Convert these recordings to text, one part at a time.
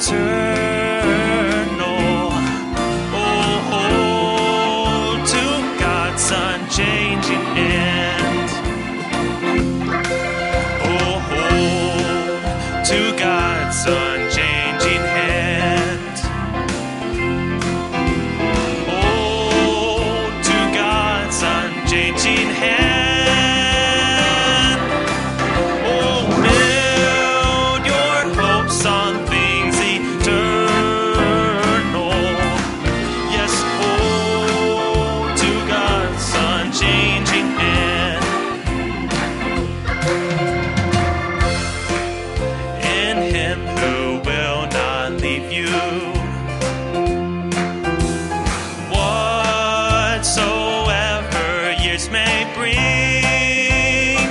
eternal. Oh, to God's unchanging hand. Oh, to God's unchanging hand. Oh, to God's unchanging hand. May bring,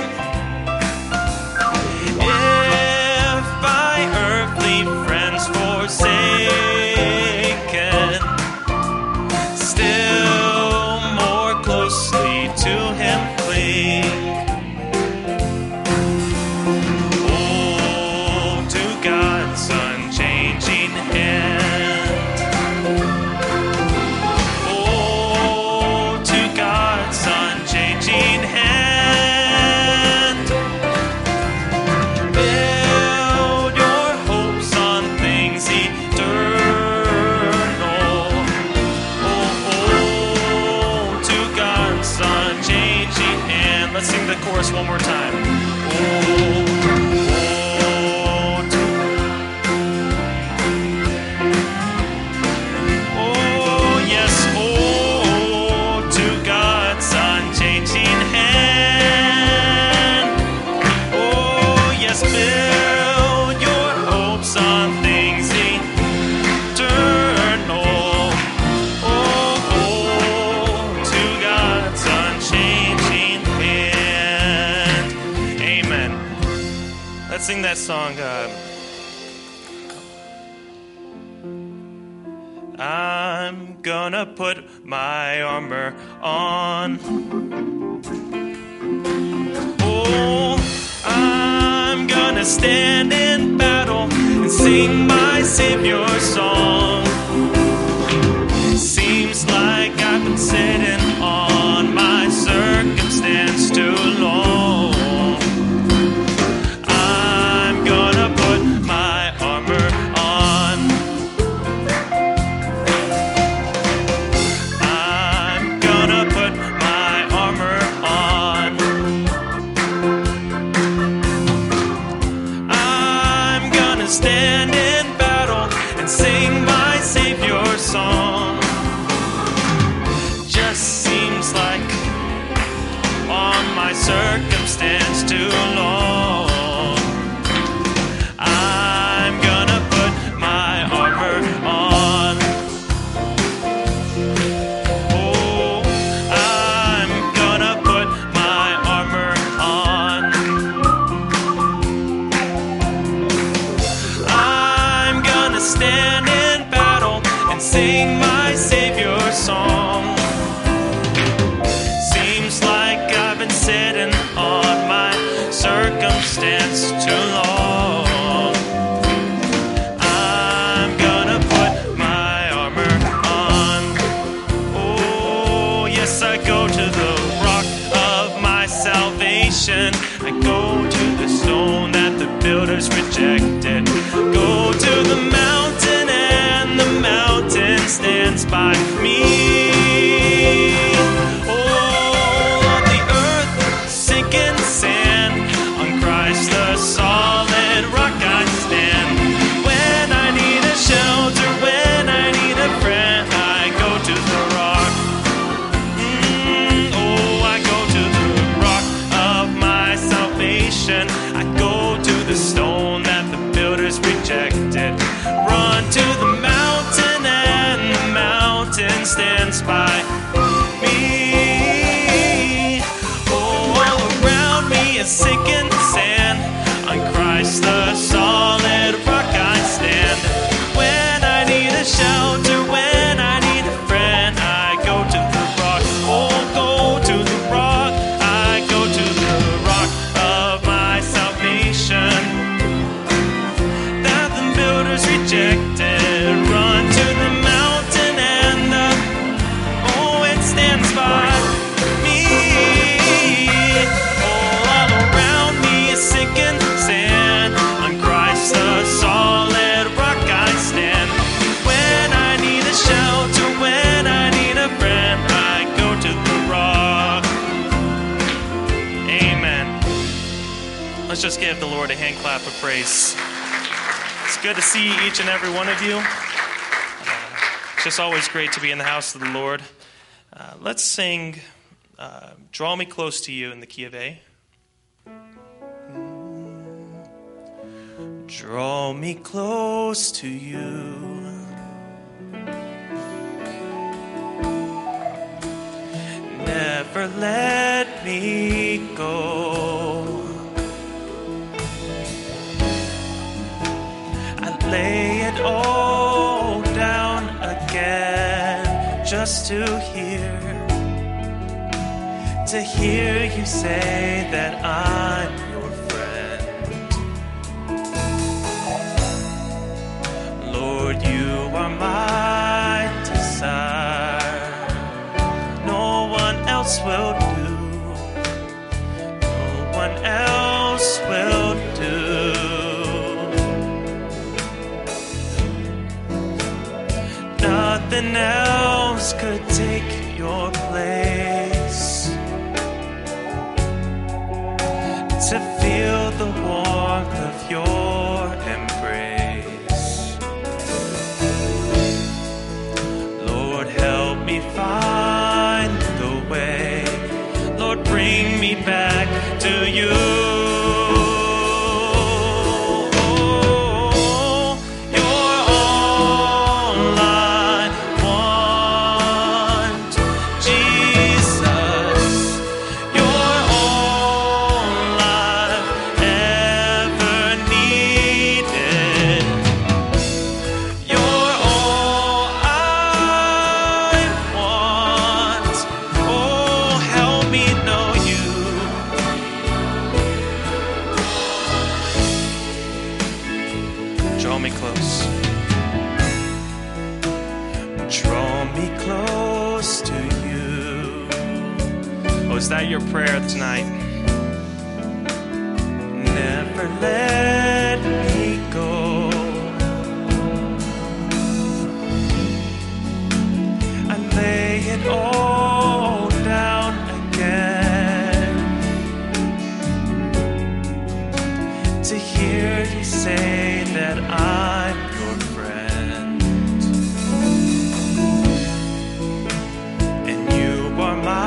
if by earthly friends forsaken, still more closely to Him cling. Oh, to God's unchanging hand. Oh, to God's unchanging hand. Build your hopes on things eternal. Oh, to God's unchanging hand. Let's sing the chorus one more time. Build your hopes on things eternal. Oh, to God's unchanging hand. Amen. Let's sing that song. I'm gonna put my armor on. Oh, I'm gonna stand in battle and sing my Savior's song. Seems like I've been sitting on my circumstance too long. I'm gonna put my armor on. I'm gonna put my armor on. Stand in battle and sing my Savior's song. Just seems like on my circumstance too long. I'm gonna put my armor on. Oh, I'm gonna put my armor on. Stand in battle and sing my Savior's song. Seems like I've been sitting on my circumstance rejected. Run to the mountain and it stands by me. All around me is sinking sand. On Christ the solid rock I stand. When I need a shelter, when I need a friend, I go to the rock. Amen. Let's just give the Lord a hand clap of praise. It's good to see each and every one of you. It's just always great to be in the house of the Lord. Let's sing Draw Me Close to You in the key of A. Draw me close to you. Never let me go. I lay it all down again just to hear you say that I'm your friend. Lord, you are my desire. No one else will do. No one else will do. Nothing else could take your place. To feel the warmth of your embrace. Lord, help me find the way. Lord, bring me back to you. Is that your prayer tonight? Never let me go. I lay it all down again to hear you say that I'm your friend. And you are my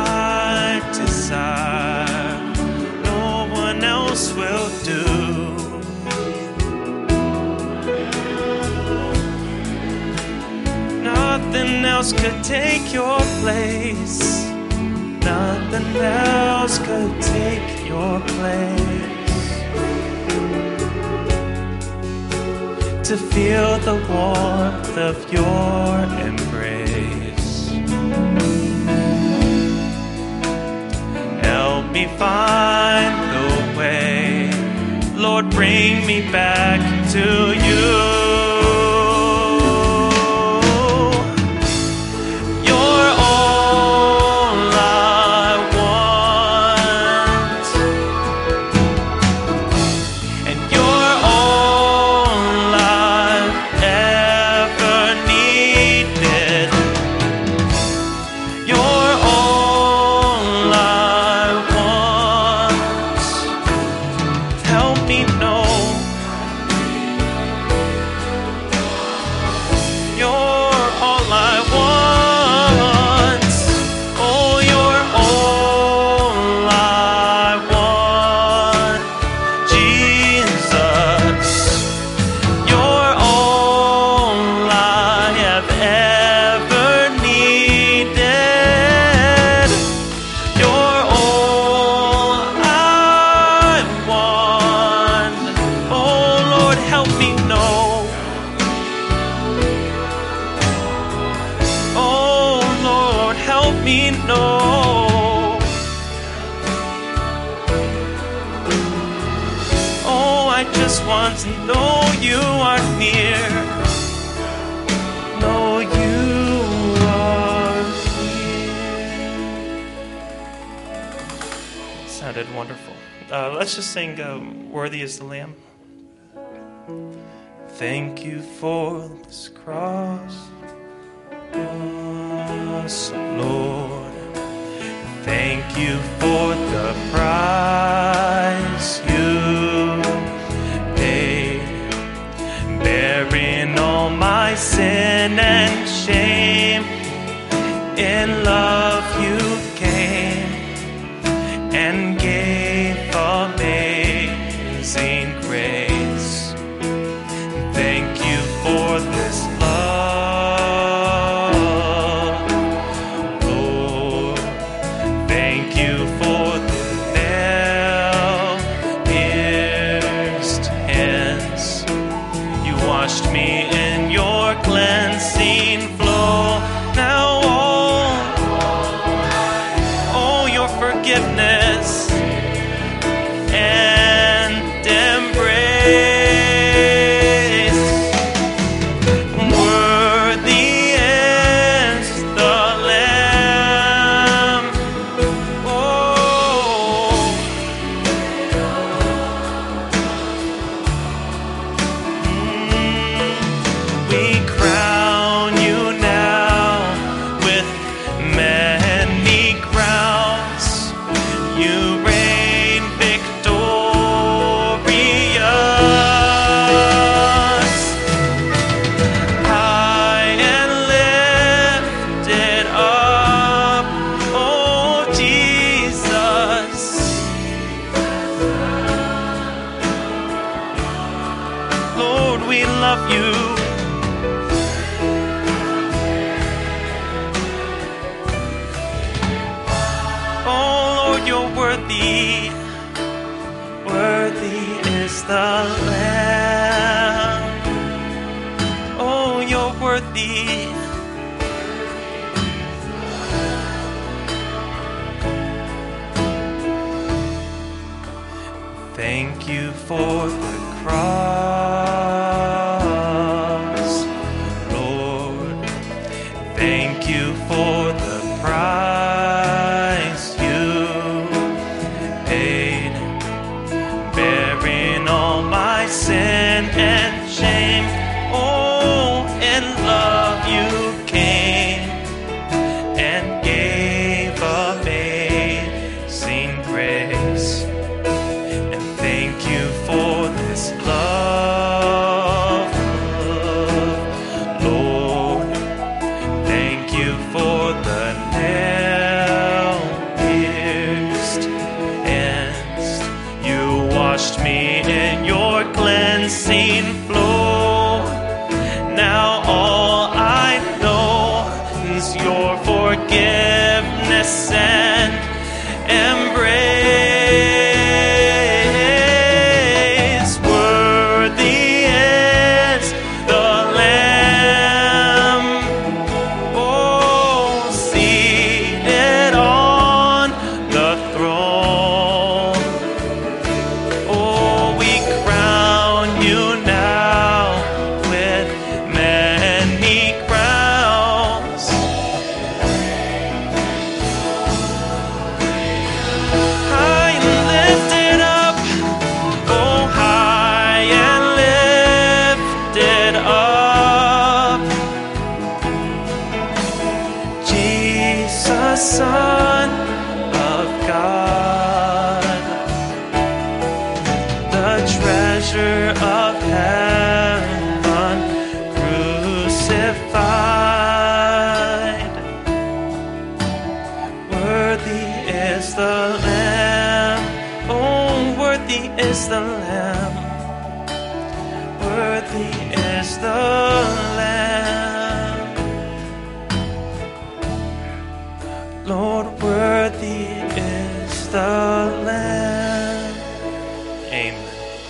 desire. No one else will do. Nothing else could take your place. Nothing else could take your place. To feel the warmth of your embrace. Help me find the way. Lord, bring me back to you. You're all I want, and you're all I've ever needed. You're all I want. Help me know you're all I want. Oh, you're all I want, Jesus. You're all I have ever needed. You're all I want. Oh, Lord, help me know. Oh, Lord, help me know. Oh, I just want to know you are near. wonderful. Let's just sing Worthy is the Lamb. Thank you for this cross, Lord. Thank you for the price you paid, bearing all my sin and shame. In love you came and gave amazing grace. Thank you for this love, Lord. Thank you for the nail-pierced hands. You washed me in your cleansing flow. Now all your forgiveness and embrace. Worthy is the Lamb. Oh, we crown you now with many crowns. You reign victorious, high and lifted up, oh Jesus. Lord, we love you. Oh Lord, you're worthy. Worthy is the Lamb. Oh, you're worthy. Thank you for the cross, Lord. Thank you for the price you paid, bearing all my sin and shame. Oh, in love you came and gave amazing grace. And thank you for this love, Lord. Thank you for the nail-pierced hands. You washed me in your cleansing flow. Now all I know is your forgiveness and embrace. Worthy is the Lamb, oh, seated on the throne. Oh, we crown you now with many crowns. High and lifted up, oh, high and lifted up. Jesus, Son of God, the treasure of heaven crucified. Worthy is the Lamb. Oh, worthy is the Lamb. Worthy is the Lamb. Lord, worthy is the Lamb. Amen.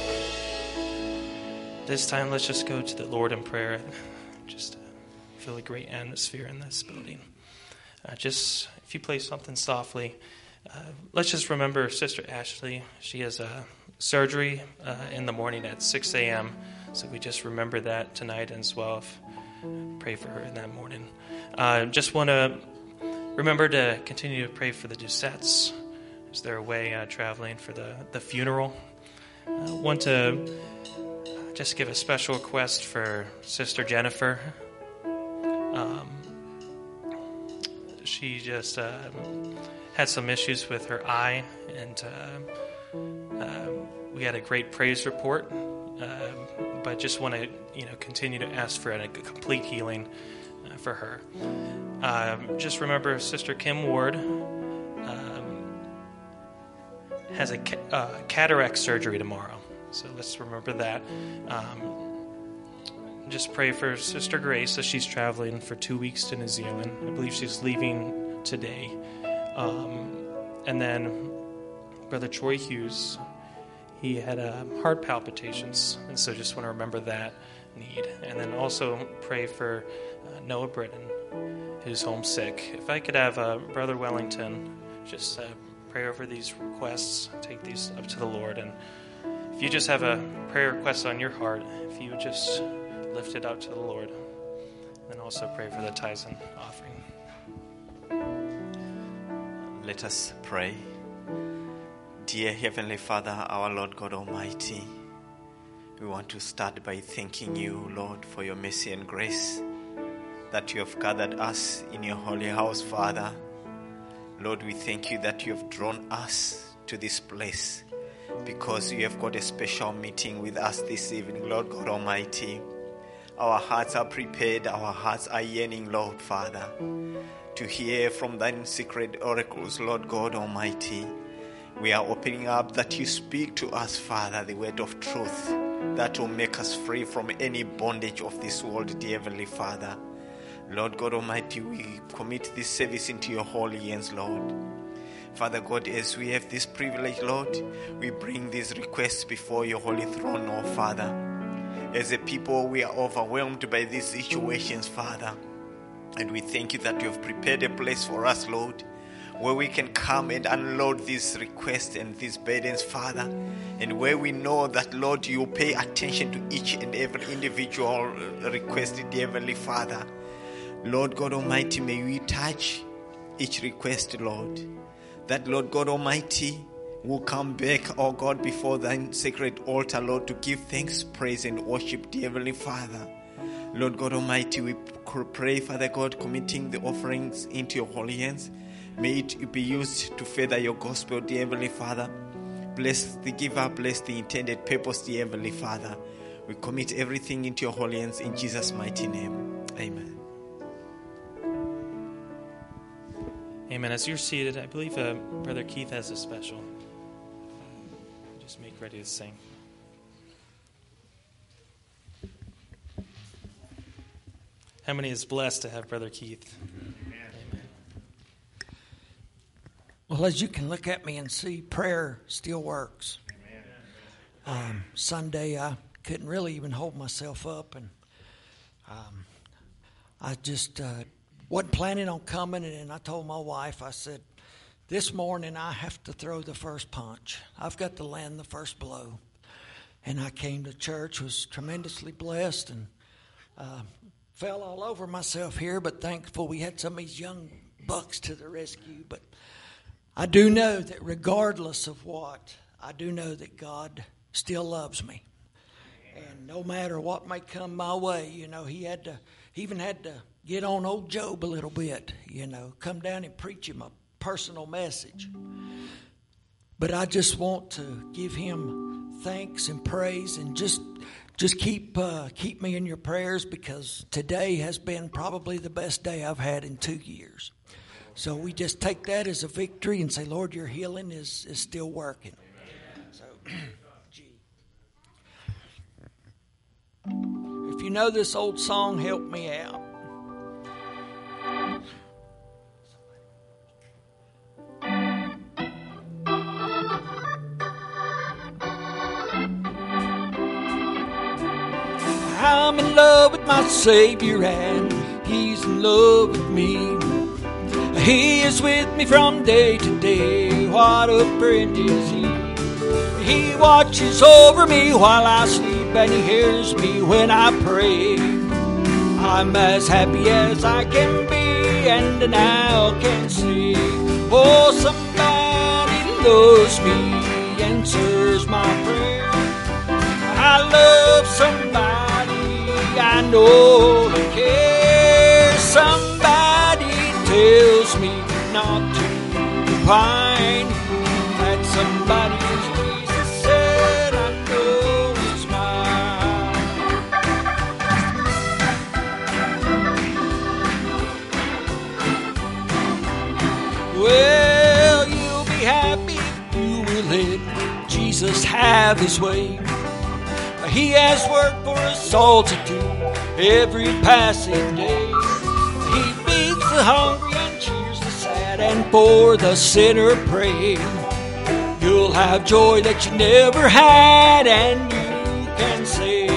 This time, let's just go to the Lord in prayer. Just feel a great atmosphere in this building. Just, if you play something softly, let's just remember Sister Ashley. She has a surgery in the morning at 6 a.m., so we just remember that tonight as well. Pray for her in that morning. Just want to remember to continue to pray for the Doucettes. as they're away traveling for the funeral. I want to just give a special request for Sister Jennifer. She just had some issues with her eye, and we had a great praise report. But just want to, continue to ask for a complete healing for her. Just remember, Sister Kim Ward has a cataract surgery tomorrow, so let's remember that. Just pray for Sister Grace as she's traveling for 2 weeks to New Zealand. I believe she's leaving today. And then Brother Troy Hughes, he had heart palpitations, and so just want to remember that need. And then also pray for Noah Britton, who's homesick. If I could have Brother Wellington just pray over these requests, take these up to the Lord. And if you just have a prayer request on your heart, if you would just lift it out to the Lord. And also pray for the tithes and offering. Let us pray. Dear Heavenly Father, our Lord God Almighty, we want to start by thanking you, Lord, for your mercy and grace, that you have gathered us in your holy house, Father. Lord, we thank you that you have drawn us to this place because you have got a special meeting with us this evening, Lord God Almighty. Our hearts are prepared, our hearts are yearning, Lord Father, to hear from thine secret oracles, Lord God Almighty. We are opening up that you speak to us, Father, the word of truth that will make us free from any bondage of this world, dear Heavenly Father. Lord God Almighty, we commit this service into your holy hands, Lord. Father God, as we have this privilege, Lord, we bring these requests before your holy throne, oh Father. As a people, we are overwhelmed by these situations, Father. And we thank you that you have prepared a place for us, Lord, where we can come and unload these requests and these burdens, Father. And where we know that, Lord, you pay attention to each and every individual request, dear Heavenly Father. Lord God Almighty, may we touch each request, Lord. That, Lord God Almighty, will come back, oh God, before thine sacred altar, Lord, to give thanks, praise, and worship, dear Heavenly Father. Lord God Almighty, we pray, Father God, committing the offerings into your holy hands. May it be used to further your gospel, dear Heavenly Father. Bless the giver, bless the intended purpose, dear Heavenly Father. We commit everything into your holy hands in Jesus' mighty name. Amen. Amen. As you're seated, I believe Brother Keith has a special. Just make ready to sing. How many is blessed to have Brother Keith? Amen. Well, as you can look at me and see, prayer still works. Sunday, I couldn't really even hold myself up, and I just wasn't planning on coming, and I told my wife, I said, this morning I have to throw the first punch. I've got to land the first blow. And I came to church, was tremendously blessed, and fell all over myself here, but thankful we had some of these young bucks to the rescue. But I do know that regardless of what, I do know that God still loves me. And no matter what may come my way, he even had to get on old Job a little bit, come down and preach him a personal message. But I just want to give him thanks and praise, and just keep me in your prayers, because today has been probably the best day I've had in 2 years. So we just take that as a victory and say, Lord, your healing is still working. So, if you know this old song, help me out. I'm in love with my Savior, and He's in love with me. He is with me from day to day. What a friend is He. He watches over me while I sleep, and He hears me when I pray. I'm as happy as I can be, and now can see. Oh, somebody loves me, answers my prayer. I love somebody, I know He cares. Somebody tells me not to repine. That somebody is Jesus said, I know He's mine. Well, you'll be happy if you will let Jesus have His way. He has work for us all to do every passing day. He feeds the hungry and cheers the sad, and for the sinner pray. You'll have joy that you never had, and you can say,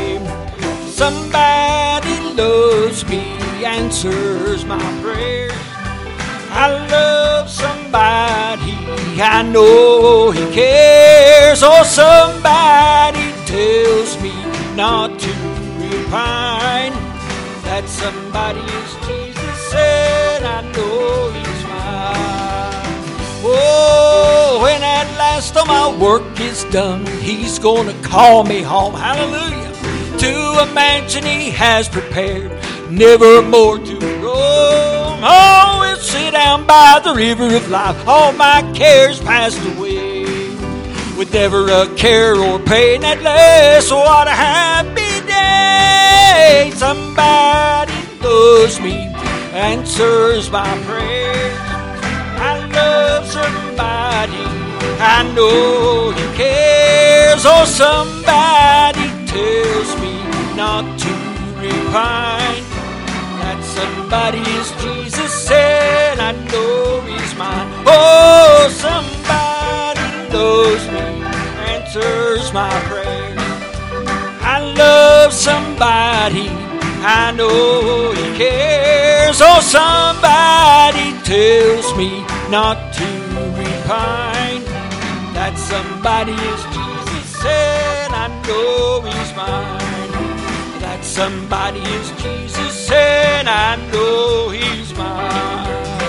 somebody loves me, answers my prayers. I love somebody, I know He cares. Oh, somebody tells me not to repine. That somebody is Jesus, and I know He's mine. Oh, when at last all my work is done, He's gonna call me home, hallelujah, to a mansion He has prepared, never more to roam. Oh, we'll sit down by the river of life, all my cares passed away, with never a care or pain at last. What a happy day! Somebody loves me, answers my prayers. I love somebody, I know He cares. Oh, somebody tells me not to repine. That somebody is Jesus said, I know He's mine. Oh, somebody loves me, answers my prayer. I love somebody, I know He cares. Oh, somebody tells me not to repine. That somebody is Jesus said, I know He's mine. That somebody is Jesus said, I know He's mine.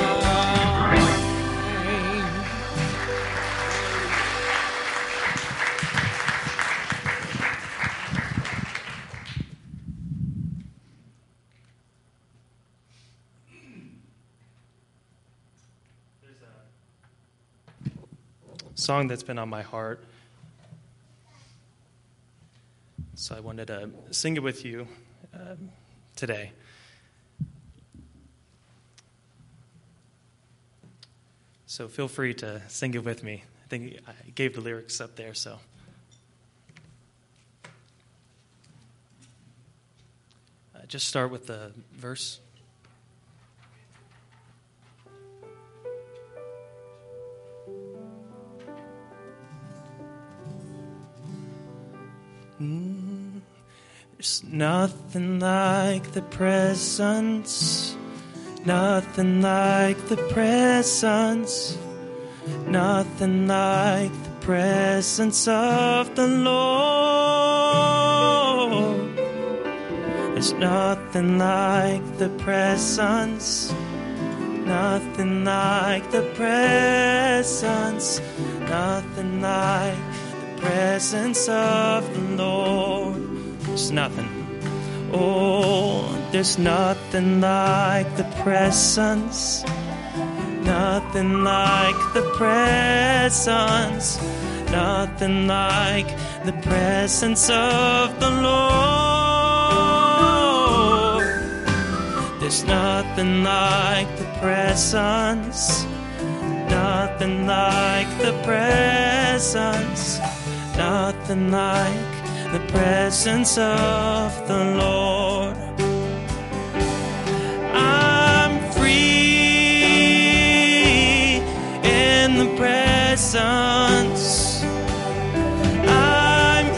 Song that's been on my heart, so I wanted to sing it with you today. So feel free to sing it with me. I think I gave the lyrics up there, so. Just start with the verse. There's nothing like the presence, nothing like the presence, nothing like the presence of the Lord. There's nothing like the presence, nothing like the presence, nothing like presence of the Lord. There's nothing. Oh, there's nothing like the presence, nothing like the presence, nothing like the presence of the Lord. There's nothing like the presence, nothing like the presence, nothing like the presence of the Lord. I'm free in the presence. I'm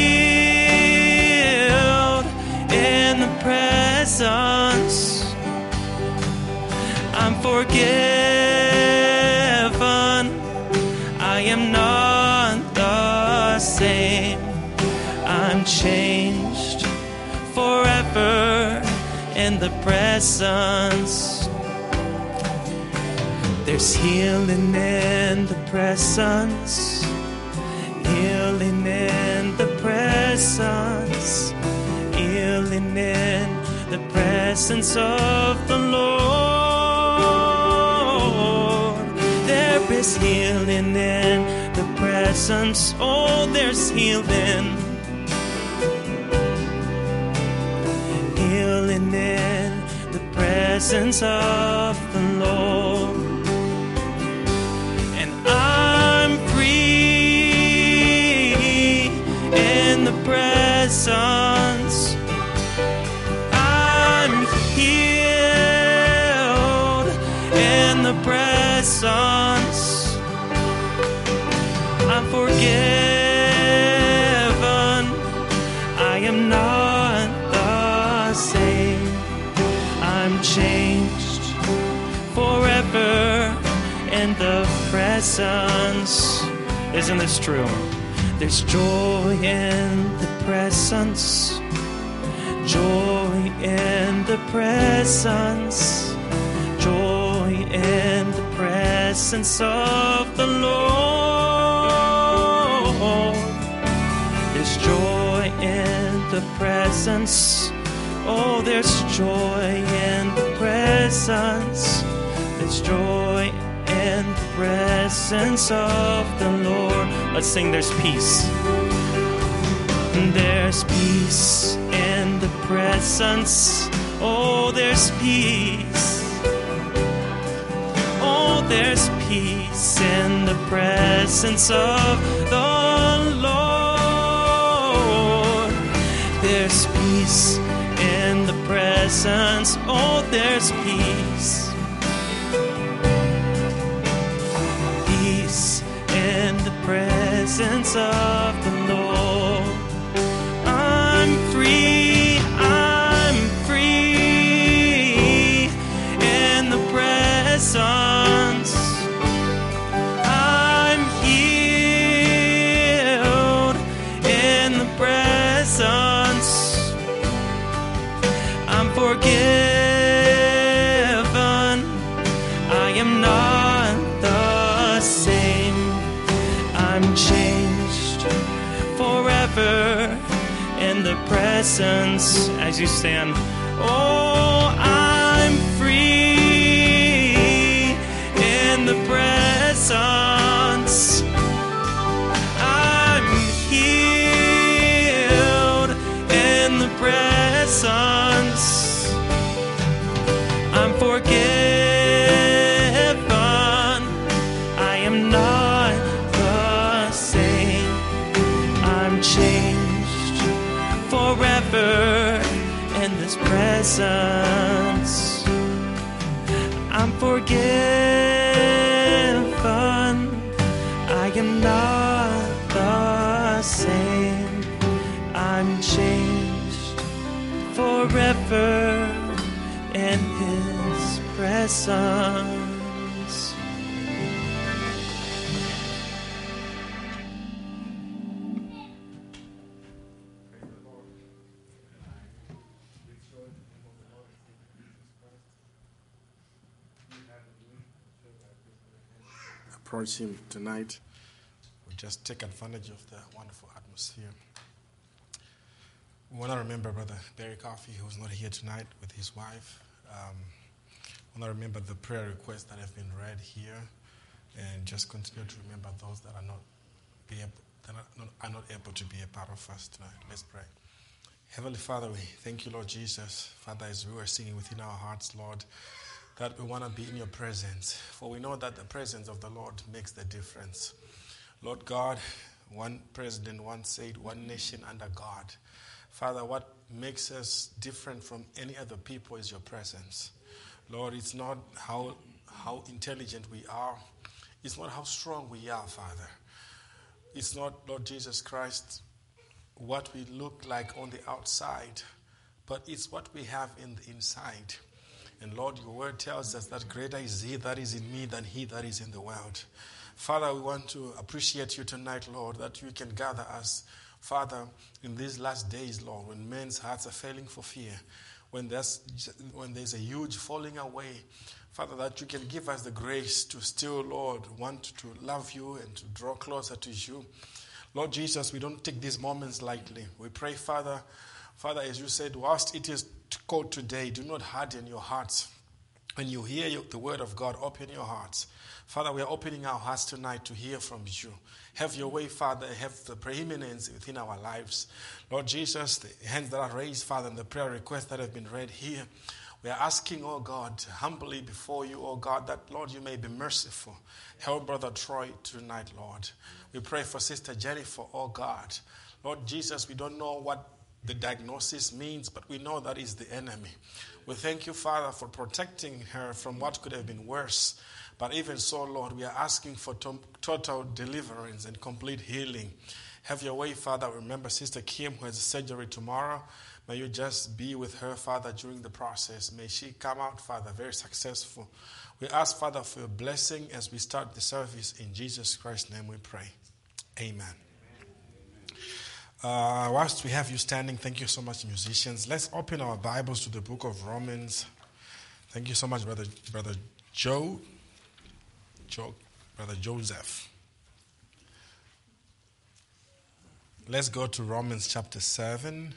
healed in the presence. I'm forgiven. I am not the same. I'm changed forever in the presence. There's healing in the presence. Healing in the presence. Healing in the presence of the Lord. There is healing in the presence. Oh, there's healing. Healing in the presence of the Lord. And I'm free in the presence. I'm healed in the presence. I'm forgiven. I am not the same. I'm changed forever in the presence. Isn't this true? There's joy in the presence. Joy in the presence. Joy in the presence of the Lord. There's joy in the presence. Oh, there's joy in the presence. There's joy in the presence of the Lord. Let's sing, there's peace. There's peace in the presence. Oh, there's peace. Oh, there's peace in the presence of the Lord. There's peace in the presence. Oh, there's peace. Peace in the presence of the Lord. I'm free. I'm free in the presence. I'm healed in the presence. I'm forgiven. I am not the same. I'm changed forever in the presence. As you stand, oh, I'm free in the presence. I'm healed in the presence. I'm forgiven. I am not the same. I'm changed forever in this presence. I'm forgiven. I am not the same. I'm changed forever in His presence. Approach him tonight. We just take advantage of the wonderful atmosphere. We want to remember Brother Barry Coffey, who's not here tonight with his wife. We want to remember the prayer requests that have been read here, and just continue to remember those that are not able to be a part of us tonight. Let's pray. Heavenly Father, we thank you, Lord Jesus. Father, as we were singing within our hearts, Lord, that we want to be in your presence. For we know that the presence of the Lord makes the difference. Lord God, one president once said, one nation under God. Father, what makes us different from any other people is your presence. Lord, it's not how intelligent we are. It's not how strong we are, Father. It's not, Lord Jesus Christ, what we look like on the outside, but it's what we have in the inside. And Lord, your word tells us that greater is he that is in me than he that is in the world. Father, we want to appreciate you tonight, Lord, that you can gather us, Father, in these last days, Lord, when men's hearts are failing for fear. when there's a huge falling away, Father, that you can give us the grace to still, Lord, want to love you and to draw closer to you. Lord Jesus, we don't take these moments lightly. We pray, Father, as you said, whilst it is cold today, do not harden your hearts. When you hear the word of God, open your hearts. Father, we are opening our hearts tonight to hear from you. Have your way, Father. Have the preeminence within our lives. Lord Jesus, the hands that are raised, Father, and the prayer requests that have been read here, we are asking, oh God, humbly before you, oh God, that, Lord, you may be merciful. Help Brother Troy tonight, Lord. We pray for Sister Jennifer, oh God. Lord Jesus, we don't know what the diagnosis means, but we know that is the enemy. We thank you, Father, for protecting her from what could have been worse. But even so, Lord, we are asking for total deliverance and complete healing. Have your way, Father. Remember Sister Kim, who has surgery tomorrow. May you just be with her, Father, during the process. May she come out, Father, very successful. We ask, Father, for your blessing as we start the service. In Jesus Christ's name we pray. Amen. Whilst we have you standing, thank you so much, musicians. Let's open our Bibles to the book of Romans. Thank you so much, Brother Brother Joseph. Let's go to Romans chapter 7.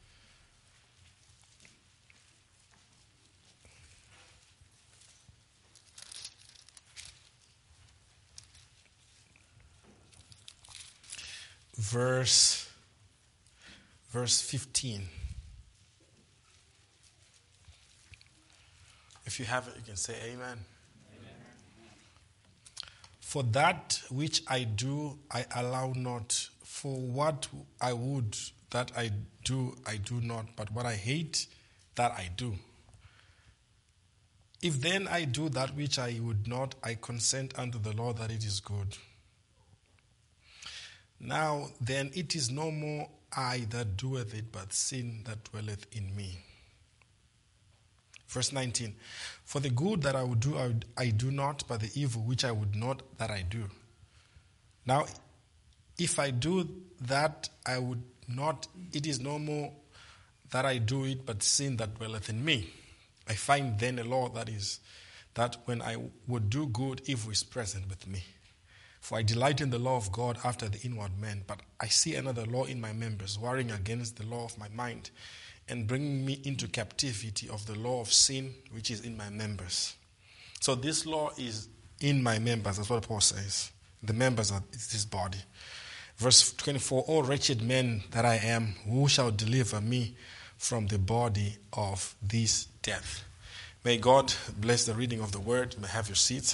Verse 15. If you have it, you can say amen. For that which I do, I allow not. For what I would that I do not. But what I hate, that I do. If then I do that which I would not, I consent unto the law that it is good. Now then it is no more I that doeth it, but sin that dwelleth in me. Verse 19, for the good that I would do, I do not, but the evil which I would not, that I do. Now, if I do that I would not, it is no more that I do it, but sin that dwelleth in me. I find then a law that is, that when I would do good, evil is present with me. For I delight in the law of God after the inward man, but I see another law in my members, warring against the law of my mind, and bringing me into captivity of the law of sin which is in my members. So this law is in my members, that's what Paul says. The members are this body. Verse 24, O wretched man that I am, who shall deliver me from the body of this death? May God bless the reading of the word. You may have your seats.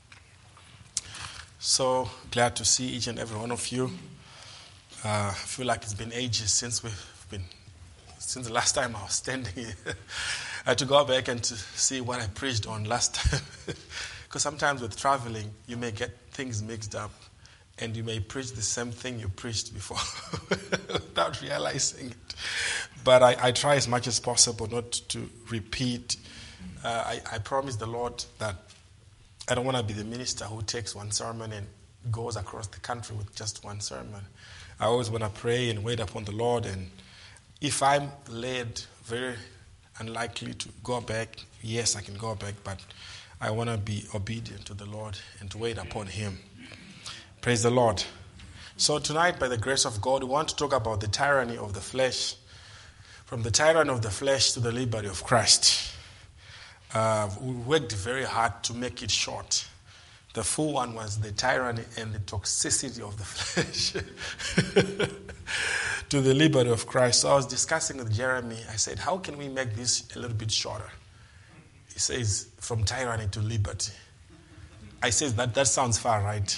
So glad to see each and every one of you. I feel like it's been ages since the last time I was standing here. I had to go back and to see what I preached on last time. Because sometimes with traveling, you may get things mixed up. And you may preach the same thing you preached before without realizing it. But I try as much as possible not to repeat. I promise the Lord that I don't want to be the minister who takes one sermon and goes across the country with just one sermon. I always want to pray and wait upon the Lord. And if I'm led, very unlikely to go back, yes, I can go back, but I want to be obedient to the Lord and to wait upon Him. Praise the Lord. So tonight, by the grace of God, we want to talk about the tyranny of the flesh. From the tyranny of the flesh to the liberty of Christ. We worked very hard to make it short. The full one was the tyranny and the toxicity of the flesh to the liberty of Christ. So I was discussing with Jeremy. I said, how can we make this a little bit shorter? He says, from tyranny to liberty. I said, that sounds far, right?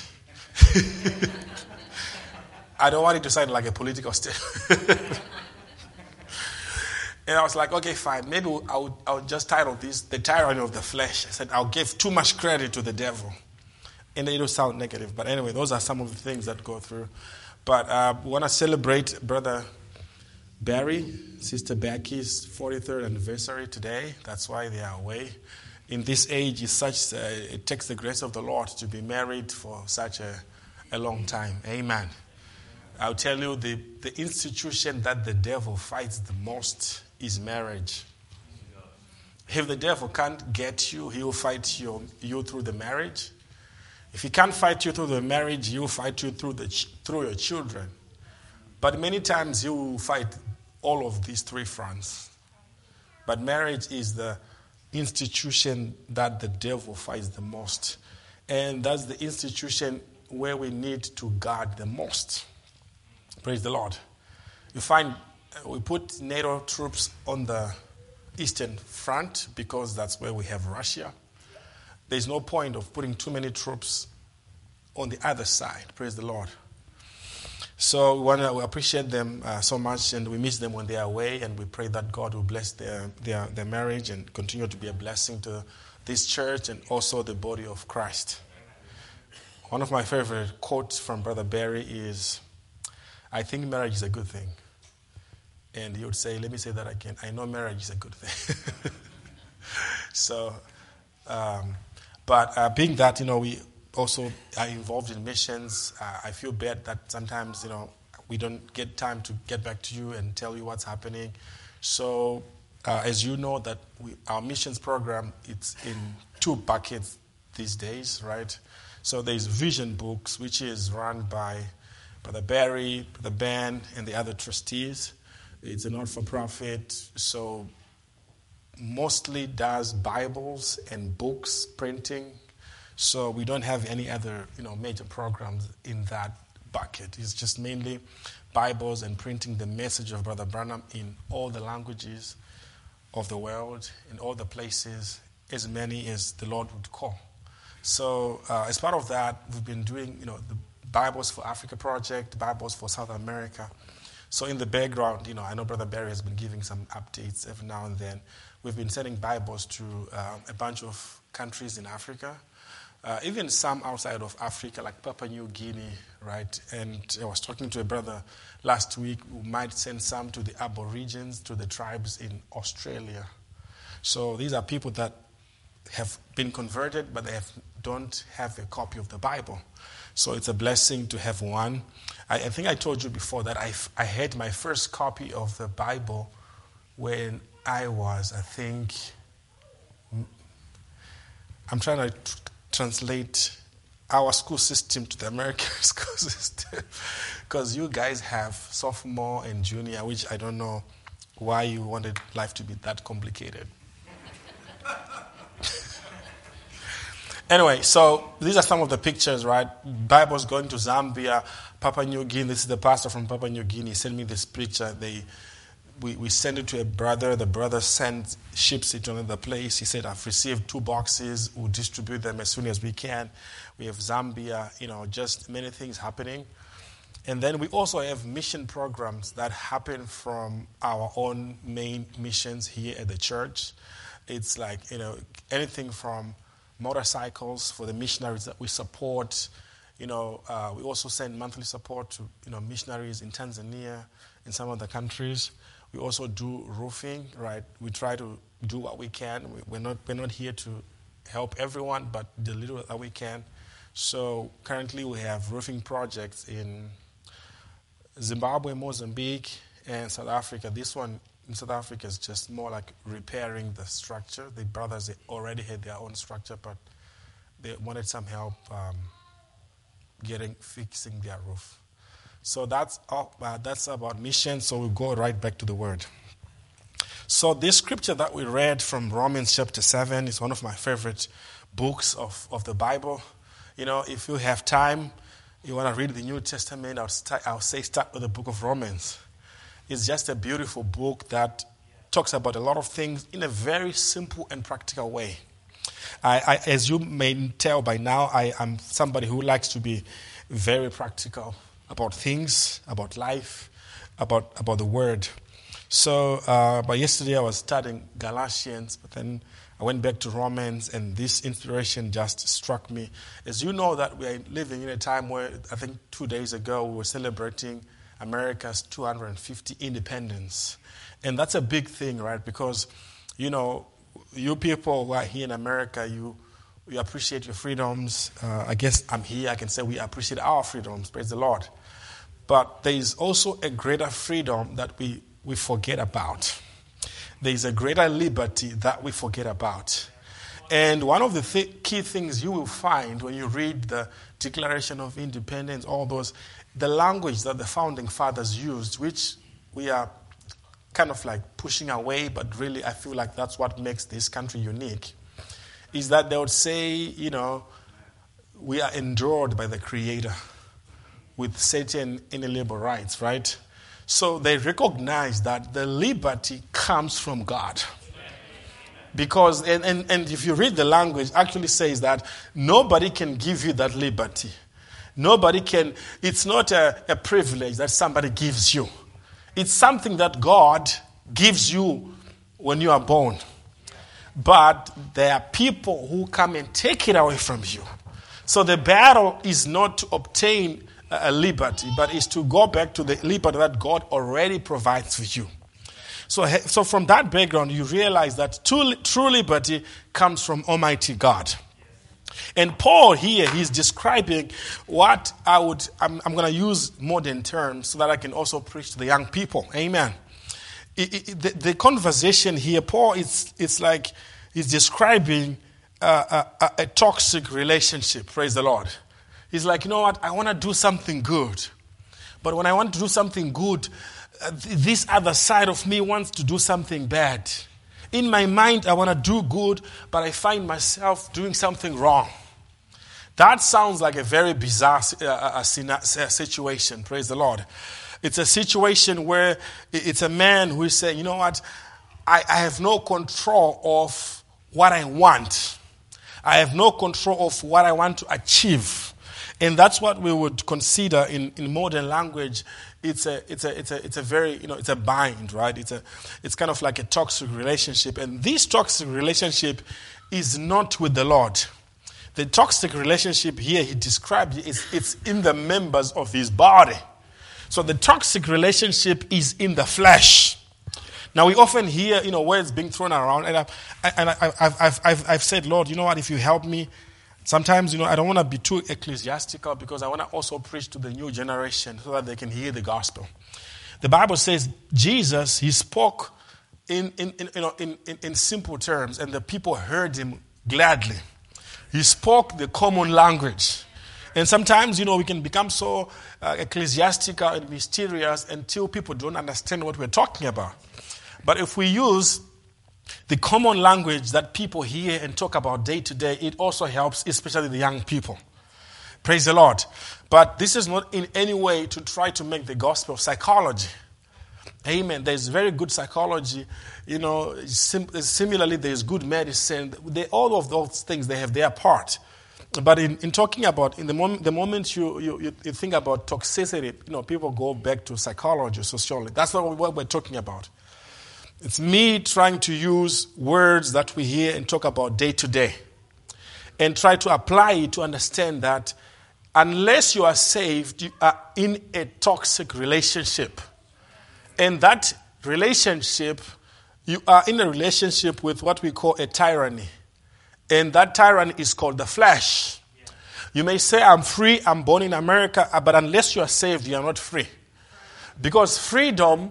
I don't want it to sound like a political statement. And I was like, okay, fine. Maybe I'll just title this, The Tyranny of the Flesh. I said, I'll give too much credit to the devil. And it'll sound negative. But anyway, those are some of the things that go through. But we want to celebrate Brother Barry, Sister Becky's 43rd anniversary today. That's why they are away. In this age, it takes the grace of the Lord to be married for such a long time. Amen. I'll tell you, the institution that the devil fights the most is marriage. If the devil can't get you, he will fight you through the marriage. If he can't fight you through the marriage, he will fight you through your children. But many times he will fight all of these three fronts. But marriage is the institution that the devil fights the most. And that's the institution where we need to guard the most. Praise the Lord. You find we put NATO troops on the Eastern Front because that's where we have Russia. There's no point of putting too many troops on the other side. Praise the Lord. So we appreciate them so much, and we miss them when they are away, and we pray that God will bless their marriage and continue to be a blessing to this church and also the body of Christ. One of my favorite quotes from Brother Barry is, I think marriage is a good thing. And he would say, let me say that again, I know marriage is a good thing. So, but being that, we also are involved in missions, I feel bad that sometimes, we don't get time to get back to you and tell you what's happening. So, as you know, that our missions program, it's in 2 buckets these days, right? So there's Vision Books, which is run by Brother Barry, the band, and the other trustees. It's a not-for-profit, so mostly does Bibles and books printing. So we don't have any other, major programs in that bucket. It's just mainly Bibles and printing the message of Brother Branham in all the languages of the world, in all the places, as many as the Lord would call. So as part of that, we've been doing, the Bibles for Africa project, Bibles for South America. So in the background, I know Brother Barry has been giving some updates every now and then. We've been sending Bibles to a bunch of countries in Africa, even some outside of Africa, like Papua New Guinea, right? And I was talking to a brother last week who might send some to the Aborigines, to the tribes in Australia. So these are people that have been converted, but they don't have a copy of the Bible. So it's a blessing to have one. I think I told you before that I had my first copy of the Bible when I was, I'm trying to translate our school system to the American school system, because you guys have sophomore and junior, which I don't know why you wanted life to be that complicated. Anyway, so these are some of the pictures, right? Bibles going to Zambia, Papua New Guinea. This is the pastor from Papua New Guinea. He sent me this picture. We sent it to a brother. The brother ships it to another place. He said, I've received 2 boxes. We'll distribute them as soon as we can. We have Zambia, just many things happening. And then we also have mission programs that happen from our own main missions here at the church. It's like, anything from motorcycles for the missionaries that we support. We also send monthly support to missionaries in Tanzania, in some other countries. We also do roofing, right? We try to do what we can. We're not here to help everyone, but the little that we can. So currently we have roofing projects in Zimbabwe, Mozambique, and South Africa. This one in South Africa is just more like repairing the structure. The brothers, they already had their own structure, but they wanted some help fixing their roof. So that's about mission. So we'll go right back to the word. So this scripture that we read from Romans chapter 7 is one of my favorite books of the Bible. If you have time, you want to read the New Testament, I'll say start with the book of Romans. It's just a beautiful book that talks about a lot of things in a very simple and practical way. I as you may tell by now, I am somebody who likes to be very practical about things, about life, about the word. So, but yesterday I was studying Galatians, but then I went back to Romans, and this inspiration just struck me. As you know, that we are living in a time where I think 2 days ago we were celebrating America's 250 independence. And that's a big thing, right? Because, you people who are here in America, you appreciate your freedoms. I guess I'm here, I can say we appreciate our freedoms, praise the Lord. But there is also a greater freedom that we forget about. there is a greater liberty that we forget about. And one of the key things you will find when you read the Declaration of Independence, all those, the language that the founding fathers used, which we are kind of like pushing away, but really I feel like that's what makes this country unique, is that they would say, we are endured by the Creator with certain inalienable rights, right? So they recognize that the liberty comes from God. Because, and if you read the language, actually says that nobody can give you that liberty. Nobody can, it's not a privilege that somebody gives you. It's something that God gives you when you are born. But there are people who come and take it away from you. So the battle is not to obtain a liberty, but is to go back to the liberty that God already provides for you. So from that background, you realize that true liberty comes from Almighty God. And Paul here, he's describing what I'm going to use modern terms so that I can also preach to the young people. Amen. The conversation here, Paul, it's like he's describing a toxic relationship. Praise the Lord. He's like, you know what? I want to do something good. But when I want to do something good, this other side of me wants to do something bad. In my mind, I want to do good, but I find myself doing something wrong. That sounds like a very bizarre situation. Praise the Lord. It's a situation where it's a man who is saying, you know what? I have no control of what I want. I have no control of what I want to achieve. And that's what we would consider in modern language. It's a very, it's a bind, right? It's kind of like a toxic relationship. And this toxic relationship is not with the Lord. The toxic relationship here he described it's in the members of his body. So the toxic relationship is in the flesh. Now we often hear, words being thrown around, and I've said, Lord, you know what? If you help me. Sometimes, I don't want to be too ecclesiastical because I want to also preach to the new generation so that they can hear the gospel. The Bible says Jesus, he spoke in simple terms, and the people heard him gladly. He spoke the common language. And sometimes, we can become so ecclesiastical and mysterious until people don't understand what we're talking about. But if we use the common language that people hear and talk about day to day, it also helps, especially the young people. Praise the Lord. But this is not in any way to try to make the gospel psychology. Amen. There's very good psychology. Similarly, there's good medicine. All of those things, they have their part. But in talking about, the moment you think about toxicity, people go back to psychology, sociology. That's not what we're talking about. It's me trying to use words that we hear and talk about day to day and try to apply it to understand that unless you are saved, you are in a toxic relationship. And that relationship, you are in a relationship with what we call a tyranny. And that tyranny is called the flesh. You may say, I'm free, I'm born in America, but unless you are saved, you are not free. Because freedom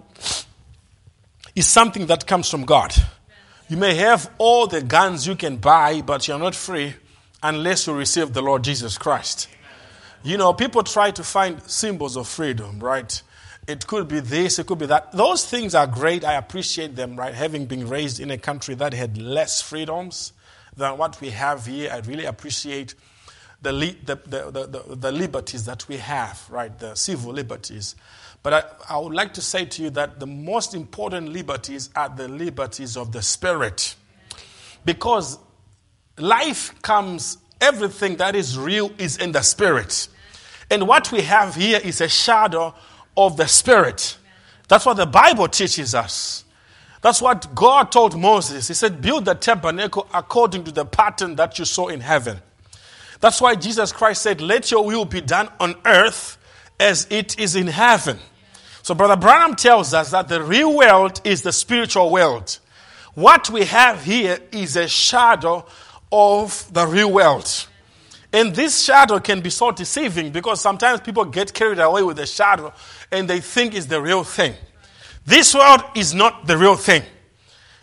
is something that comes from God. You may have all the guns you can buy, but you're not free unless you receive the Lord Jesus Christ. People try to find symbols of freedom, right? It could be this, it could be that. Those things are great. I appreciate them, right? Having been raised in a country that had less freedoms than what we have here, I really appreciate the liberties that we have, right? The civil liberties. But I would like to say to you that the most important liberties are the liberties of the Spirit. Because life comes, everything that is real is in the Spirit. And what we have here is a shadow of the Spirit. That's what the Bible teaches us. That's what God told Moses. He said, build the tabernacle according to the pattern that you saw in heaven. That's why Jesus Christ said, let your will be done on earth as it is in heaven. So Brother Branham tells us that the real world is the spiritual world. What we have here is a shadow of the real world. And this shadow can be so deceiving because sometimes people get carried away with the shadow and they think it's the real thing. This world is not the real thing.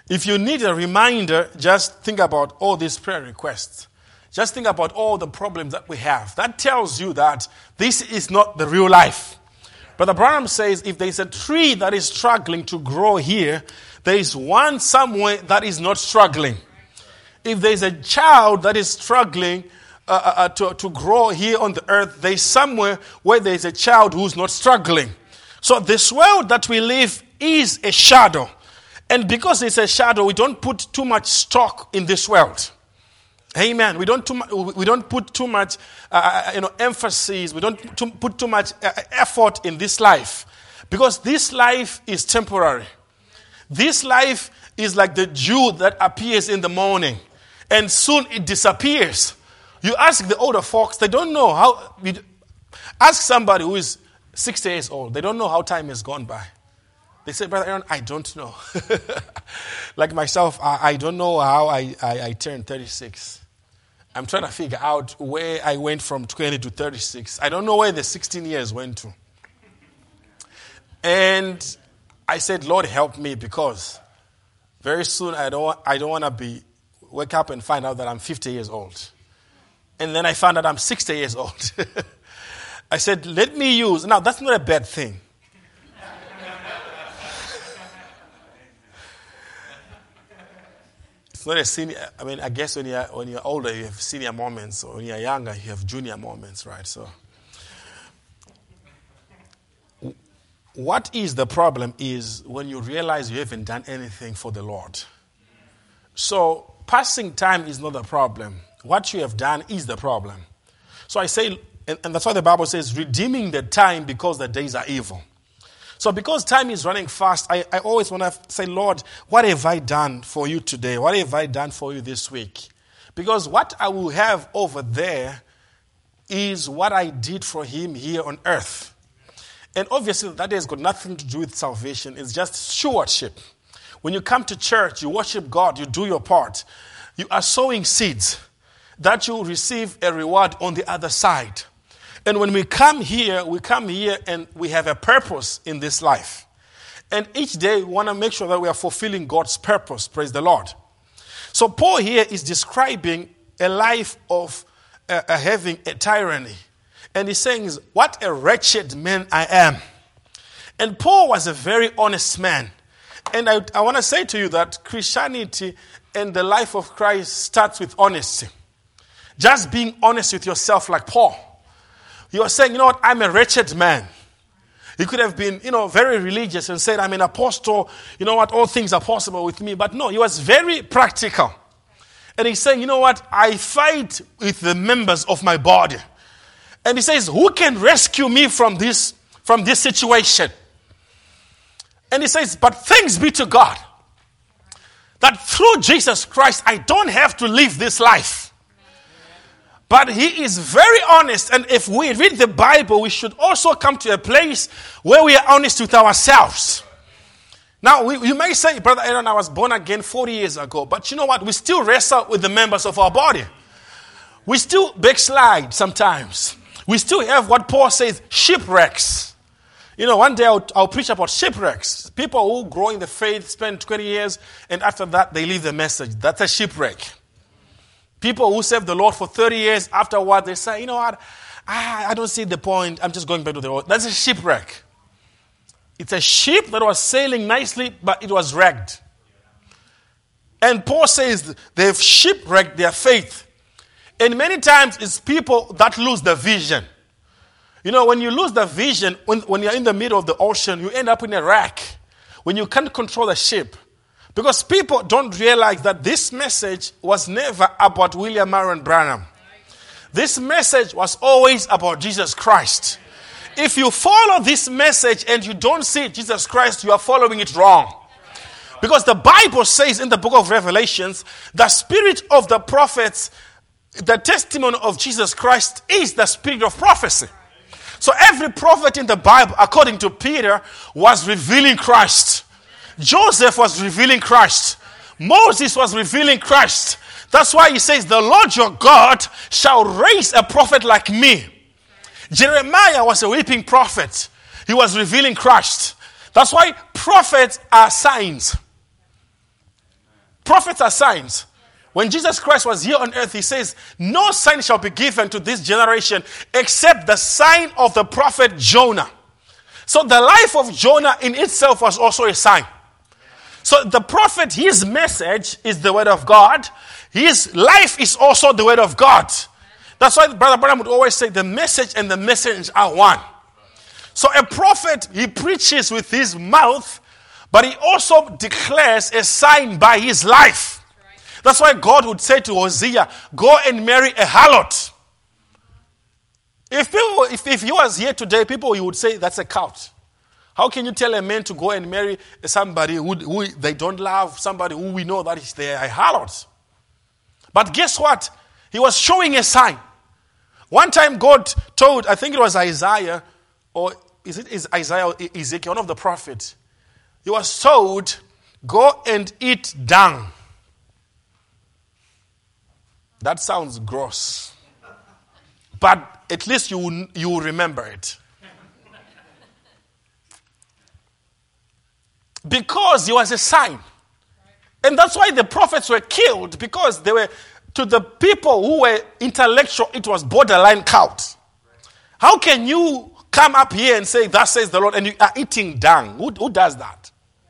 If you need a reminder, just think about all these prayer requests. Just think about all the problems that we have. That tells you that this is not the real life. Brother Branham says if there is a tree that is struggling to grow here, there is one somewhere that is not struggling. If there is a child that is struggling to grow here on the earth, there is somewhere where there is a child who's not struggling. So this world that we live is a shadow. And because it's a shadow, we don't put too much stock in this world. Amen. We don't put too much emphasis. We don't put too much effort in this life, because this life is temporary. This life is like the dew that appears in the morning, and soon it disappears. You ask the older folks, they don't know how. Ask somebody who is 60 years old, they don't know how time has gone by. They say, Brother Aaron, I don't know. Like myself, I don't know how I turned 36. I'm trying to figure out where I went from 20 to 36. I don't know where the 16 years went to. And I said, Lord, help me, because very soon I don't want to wake up and find out that I'm 50 years old. And then I found out I'm 60 years old. I said, let me use. Now, that's not a bad thing. It's not a senior. I mean, I guess when you're older, you have senior moments, or when you're younger, you have junior moments, right? So, what is the problem is when you realize you haven't done anything for the Lord. So, passing time is not the problem. What you have done is the problem. So I say, and that's why the Bible says, redeeming the time because the days are evil. So because time is running fast, I always want to say, Lord, what have I done for you today? What have I done for you this week? Because what I will have over there is what I did for him here on earth. And obviously that has got nothing to do with salvation. It's just stewardship. When you come to church, you worship God, you do your part. You are sowing seeds that you will receive a reward on the other side. And when we come here and we have a purpose in this life. And each day we want to make sure that we are fulfilling God's purpose. Praise the Lord. So Paul here is describing a life of having a tyranny. And he's saying, what a wretched man I am. And Paul was a very honest man. And I want to say to you that Christianity and the life of Christ starts with honesty. Just being honest with yourself like Paul. You are saying, you know what, I'm a wretched man. He could have been, very religious and said, I'm an apostle. You know what, all things are possible with me. But no, he was very practical. And he's saying, you know what, I fight with the members of my body. And he says, who can rescue me from this situation? And he says, but thanks be to God that through Jesus Christ, I don't have to live this life. But he is very honest. And if we read the Bible, we should also come to a place where we are honest with ourselves. Now, you may say, Brother Aaron, I was born again 40 years ago. But you know what? We still wrestle with the members of our body. We still backslide sometimes. We still have what Paul says, shipwrecks. One day I'll preach about shipwrecks. People who grow in the faith, spend 20 years, and after that they leave the message. That's a shipwreck. People who serve the Lord for 30 years, afterward they say, you know what, I don't see the point. I'm just going back to the Lord. That's a shipwreck. It's a ship that was sailing nicely, but it was wrecked. And Paul says they've shipwrecked their faith. And many times it's people that lose the vision. When you lose the vision, when you're in the middle of the ocean, you end up in a wreck. When you can't control the ship. Because people don't realize that this message was never about William Marion Branham. This message was always about Jesus Christ. If you follow this message and you don't see Jesus Christ, you are following it wrong. Because the Bible says in the book of Revelations, the spirit of the prophets, the testimony of Jesus Christ is the spirit of prophecy. So every prophet in the Bible, according to Peter, was revealing Christ. Joseph was revealing Christ. Moses was revealing Christ. That's why he says, the Lord your God shall raise a prophet like me. Jeremiah was a weeping prophet. He was revealing Christ. That's why prophets are signs. Prophets are signs. When Jesus Christ was here on earth, he says, no sign shall be given to this generation except the sign of the prophet Jonah. So the life of Jonah in itself was also a sign. So the prophet, his message is the word of God. His life is also the word of God. That's why Brother Branham would always say the message and the message are one. So a prophet, he preaches with his mouth, but he also declares a sign by his life. That's why God would say to Hosea, go and marry a harlot. If he was here today, people would say that's a cult. How can you tell a man to go and marry somebody who they don't love, somebody who we know that is a harlot? But guess what? He was showing a sign. One time God told, I think it was Isaiah, or is Isaiah or Ezekiel, one of the prophets. He was told, go and eat dung. That sounds gross. But at least you will remember it. Because he was a sign. And that's why the prophets were killed, because they were, to the people who were intellectual, it was borderline cult. How can you come up here and say, thus says the Lord, and you are eating dung? Who does that?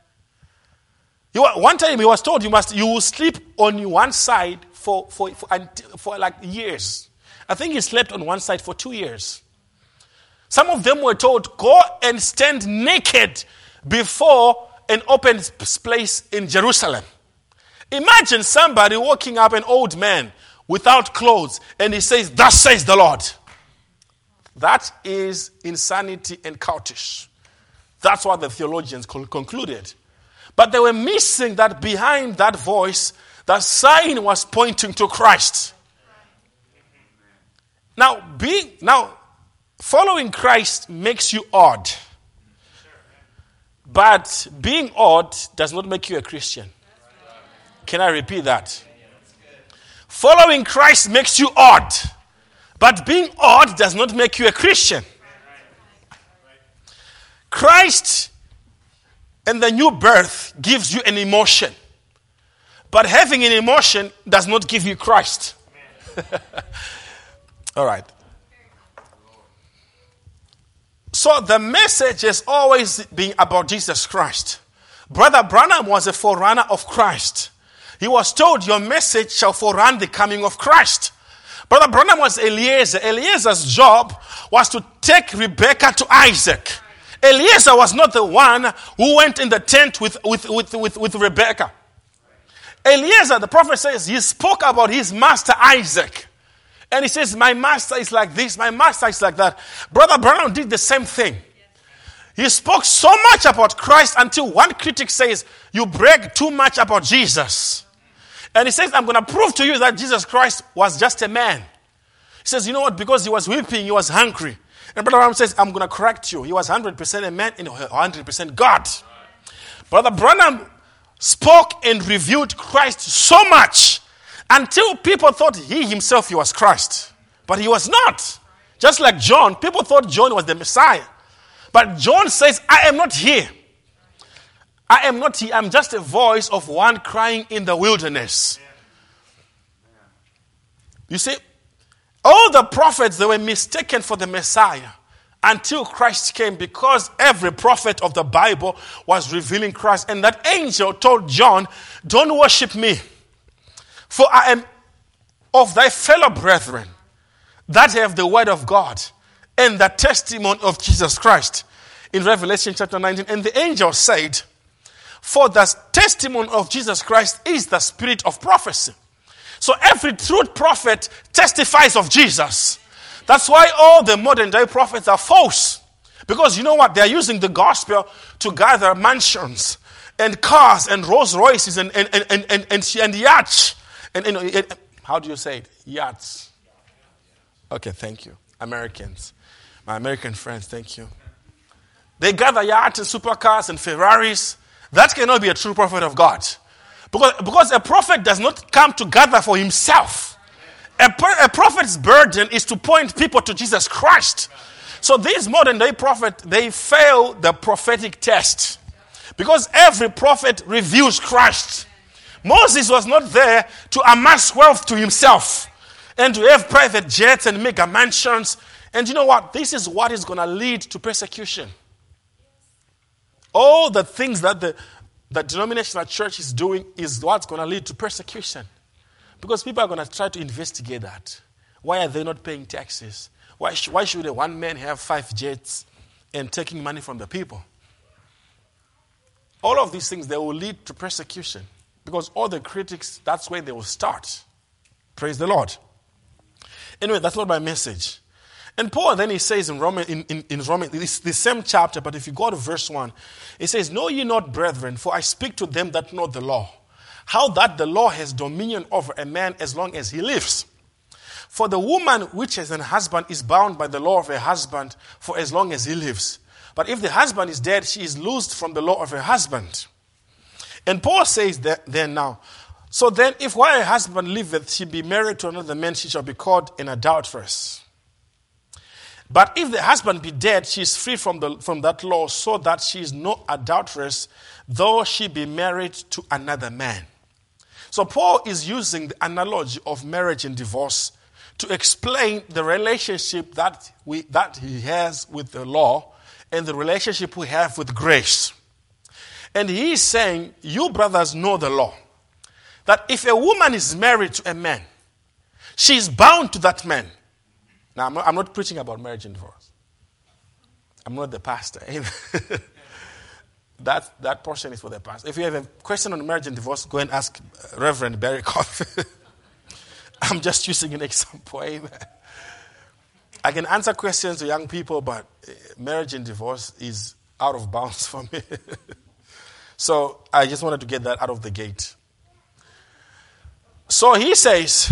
One time he was told you will sleep on one side for like years. I think he slept on one side for 2 years. Some of them were told, go and stand naked before an open place in Jerusalem. Imagine somebody walking up, an old man without clothes, and he says, thus says the Lord. That is insanity and cultish. That's what the theologians concluded. But they were missing that behind that voice, that sign was pointing to Christ. Now, following Christ makes you odd. But being odd does not make you a Christian. Can I repeat that? Following Christ makes you odd. But being odd does not make you a Christian. Christ and the new birth gives you an emotion. But having an emotion does not give you Christ. All right. So the message has always been about Jesus Christ. Brother Branham was a forerunner of Christ. He was told, your message shall forerun the coming of Christ. Brother Branham was Eliezer. Eliezer's job was to take Rebekah to Isaac. Eliezer was not the one who went in the tent with Rebekah. Eliezer, the prophet says, he spoke about his master Isaac. And he says, my master is like this, my master is like that. Brother Branham did the same thing. He spoke so much about Christ until one critic says, you brag too much about Jesus. And he says, I'm going to prove to you that Jesus Christ was just a man. He says, you know what? Because he was weeping, he was hungry. And Brother Branham says, I'm going to correct you. He was 100% a man and 100% God. Brother Branham spoke and revealed Christ so much until people thought he was Christ. But he was not. Just like John, people thought John was the Messiah. But John says, I am not here. I am not here. I'm just a voice of one crying in the wilderness. You see, all the prophets, they were mistaken for the Messiah until Christ came, because every prophet of the Bible was revealing Christ. And that angel told John, don't worship me, for I am of thy fellow brethren that have the word of God and the testimony of Jesus Christ. In Revelation chapter 19, and the angel said, for the testimony of Jesus Christ is the spirit of prophecy. So every truth prophet testifies of Jesus. That's why all the modern day prophets are false. Because you know what? They're using the gospel to gather mansions and cars and Rolls Royces and yachts. And how do you say it? Yachts. Okay, thank you. Americans. My American friends, thank you. They gather yachts and supercars and Ferraris. That cannot be a true prophet of God. Because a prophet does not come to gather for himself. A prophet's burden is to point people to Jesus Christ. So these modern day prophets, they fail the prophetic test. Because every prophet reveals Christ. Moses was not there to amass wealth to himself and to have private jets and mega mansions. And you know what? This is what is going to lead to persecution. All the things that the denominational church is doing is what's going to lead to persecution. Because people are going to try to investigate that. Why are they not paying taxes? Why should a one man have 5 jets and taking money from the people? All of these things, they will lead to persecution. Because all the critics, that's where they will start. Praise the Lord. Anyway, that's not my message. And Paul then he says in Romans, it's the same chapter, but if you go to verse 1, he says, "Know ye not, brethren, for I speak to them that know the law, how that the law has dominion over a man as long as he lives. For the woman which has an husband is bound by the law of her husband for as long as he lives. But if the husband is dead, she is loosed from the law of her husband." And Paul says then now, "So then, if while her husband liveth, she be married to another man, she shall be called an adulteress. But if the husband be dead, she is free from that law, so that she is no adulteress, though she be married to another man." So Paul is using the analogy of marriage and divorce to explain the relationship that he has with the law and the relationship we have with grace. And he is saying, you brothers know the law, that if a woman is married to a man, she is bound to that man. Now, I'm not preaching about marriage and divorce. I'm not the pastor. That portion is for the pastor. If you have a question on marriage and divorce, go and ask Reverend Barry Coffey. I'm just using an example. Amen. I can answer questions to young people, but marriage and divorce is out of bounds for me. So I just wanted to get that out of the gate. So he says,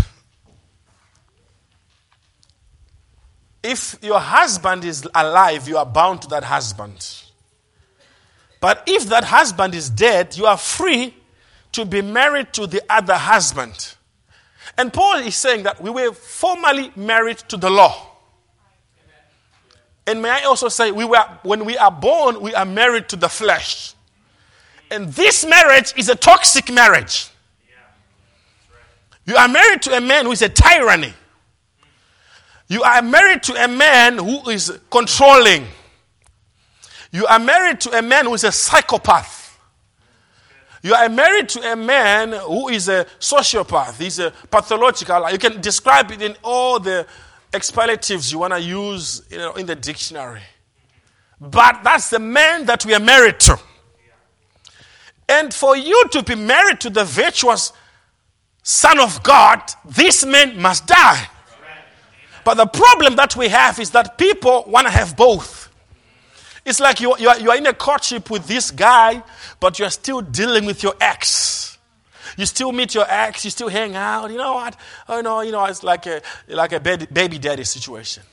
if your husband is alive, you are bound to that husband. But if that husband is dead, you are free to be married to the other husband. And Paul is saying that we were formally married to the law. And may I also say, when we are born, we are married to the flesh. And this marriage is a toxic marriage. You are married to a man who is a tyranny. You are married to a man who is controlling. You are married to a man who is a psychopath. You are married to a man who is a sociopath. He's a pathological. You can describe it in all the expellatives you want to use in the dictionary. But that's the man that we are married to. And for you to be married to the virtuous Son of God, this man must die. But the problem that we have is that people want to have both. It's like you are in a courtship with this guy, but you're still dealing with your ex. You still meet your ex, you still hang out. You know what? It's like a baby daddy situation.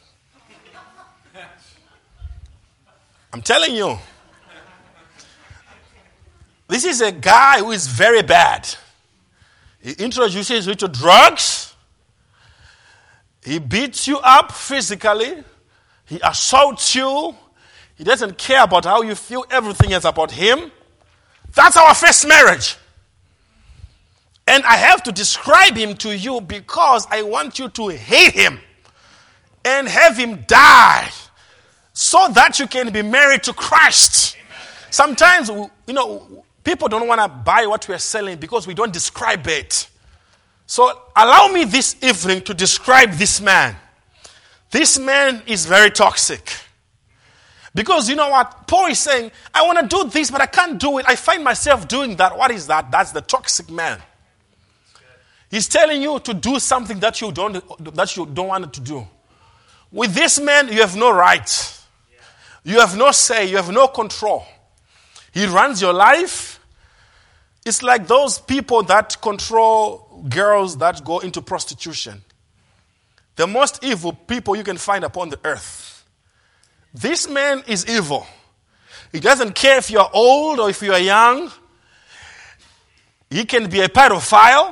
I'm telling you. This is a guy who is very bad. He introduces you to drugs. He beats you up physically. He assaults you. He doesn't care about how you feel. Everything is about him. That's our first marriage. And I have to describe him to you because I want you to hate him and have him die so that you can be married to Christ. Amen. Sometimes, people don't want to buy what we are selling because we don't describe it. So allow me this evening to describe this man. This man is very toxic. Because you know what? Paul is saying, I want to do this, but I can't do it. I find myself doing that. What is that? That's the toxic man. He's telling you to do something that you don't want to do. With this man, you have no right. You have no say. You have no control. He runs your life. It's like those people that control girls that go into prostitution. The most evil people you can find upon the earth. This man is evil. He doesn't care if you're old or if you're young. He can be a pedophile.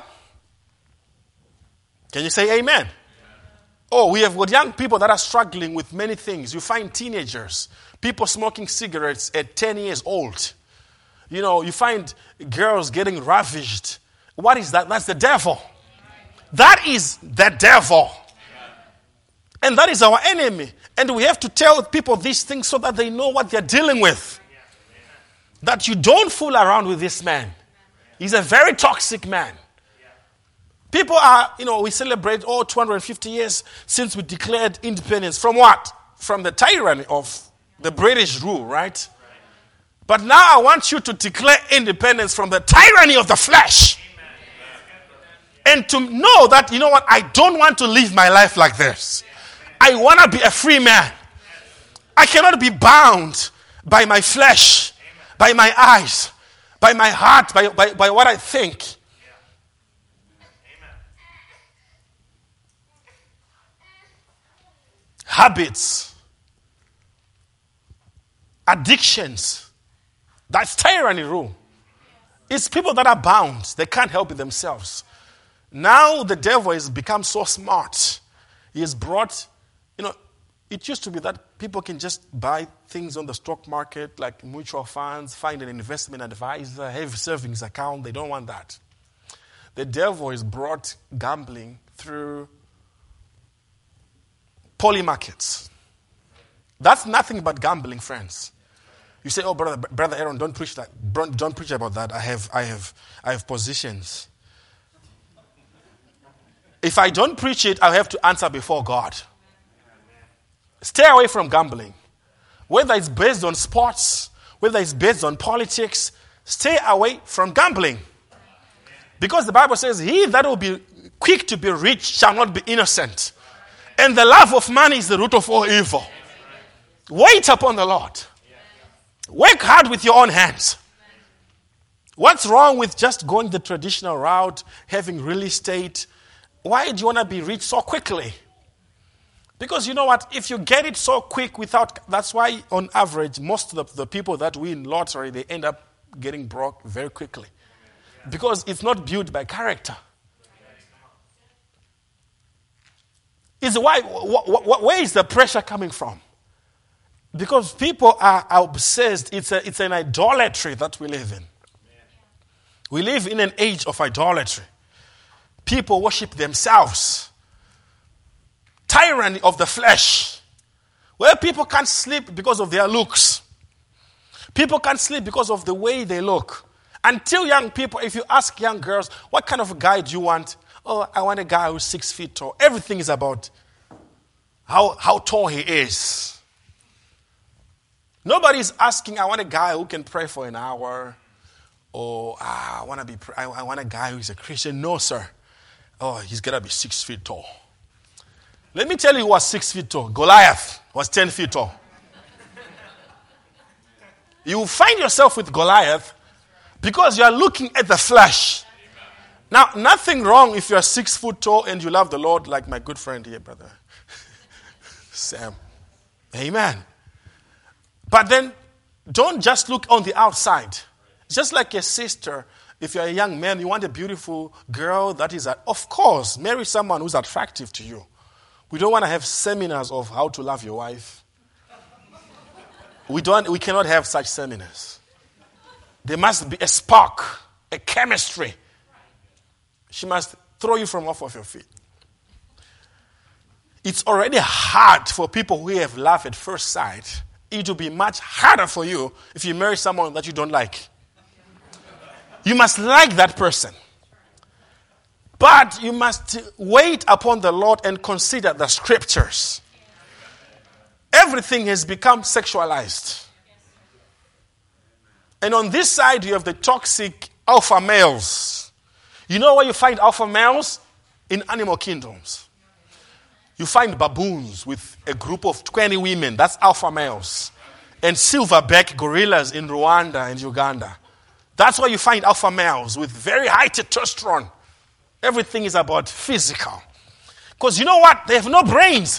Can you say amen? Oh, we have got young people that are struggling with many things. You find teenagers, people smoking cigarettes at 10 years old. You find girls getting ravished What is that? That's the devil. That is the devil. And that is our enemy. And we have to tell people these things so that they know what they're dealing with. That you don't fool around with this man. He's a very toxic man. People are, we celebrate 250 years since we declared independence. From what? From the tyranny of the British rule, right? But now I want you to declare independence from the tyranny of the flesh. And to know that, I don't want to live my life like this. I want to be a free man. I cannot be bound by my flesh, by my eyes, by my heart, by what I think. Habits, addictions, that's tyranny rule. It's people that are bound. They can't help it themselves. Now the devil has become so smart. He has brought, it used to be that people can just buy things on the stock market like mutual funds, find an investment advisor, have a savings account. They don't want that. The devil has brought gambling through poly markets. That's nothing but gambling, friends. You say, "Oh, brother Aaron, don't preach that. Don't preach about that. I have positions." If I don't preach it, I'll have to answer before God. Stay away from gambling. Whether it's based on sports, whether it's based on politics, stay away from gambling. Because the Bible says, "He that will be quick to be rich shall not be innocent. And the love of money is the root of all evil." Wait upon the Lord. Work hard with your own hands. What's wrong with just going the traditional route, having real estate? Why do you want to be rich so quickly? Because you know what? If you get it so quick that's why on average, most of the people that win lottery, they end up getting broke very quickly. Because it's not built by character. Where is the pressure coming from? Because people are obsessed. It's an idolatry that we live in. We live in an age of idolatry. People worship themselves. Tyranny of the flesh. Where people can't sleep because of their looks. People can't sleep because of the way they look. Until young people, if you ask young girls, what kind of a guy do you want? Oh, I want a guy who's 6 feet tall. Everything is about how tall he is. Nobody's asking, I want a guy who can pray for an hour. Or I want a guy who's a Christian. No, sir. Oh, he's got to be 6 feet tall. Let me tell you who was 6 feet tall. Goliath was 10 feet tall. You find yourself with Goliath because you are looking at the flesh. Now, nothing wrong if you are 6 foot tall and you love the Lord, like my good friend here, brother Sam. Amen. But then, don't just look on the outside. Just like your sister, if you're a young man, you want a beautiful girl that is, of course, marry someone who's attractive to you. We don't want to have seminars of how to love your wife. We cannot have such seminars. There must be a spark, a chemistry. She must throw you from off of your feet. It's already hard for people who have love at first sight. It will be much harder for you if you marry someone that you don't like. You must like that person. But you must wait upon the Lord and consider the scriptures. Everything has become sexualized. And on this side, you have the toxic alpha males. You know where you find alpha males? In animal kingdoms. You find baboons with a group of 20 women. That's alpha males. And silverback gorillas in Rwanda and Uganda. That's where you find alpha males with very high testosterone. Everything is about physical. Because you know what? They have no brains.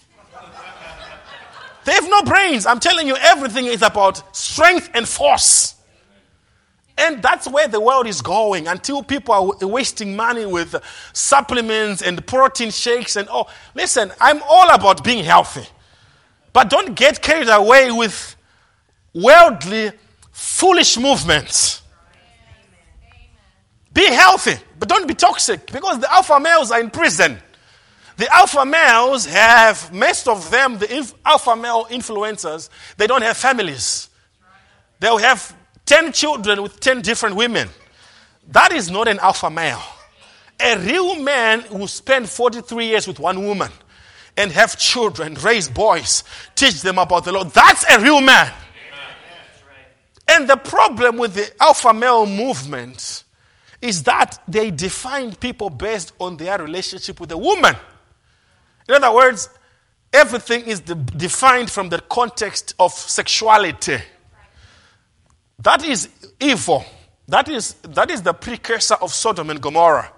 They have no brains. I'm telling you, everything is about strength and force. And that's where the world is going until people are wasting money with supplements and protein shakes and all. Listen, I'm all about being healthy. But don't get carried away with worldly, foolish movements. Be healthy, but don't be toxic, because the alpha males are in prison. The alpha males have, most of them, the alpha male influencers, they don't have families. They'll have 10 children with 10 different women. That is not an alpha male. A real man will spend 43 years with one woman and have children, raise boys, teach them about the Lord. That's a real man. And the problem with the alpha male movement is that they define people based on their relationship with a woman. In other words, everything is defined from the context of sexuality. That is evil. That is the precursor of Sodom and Gomorrah.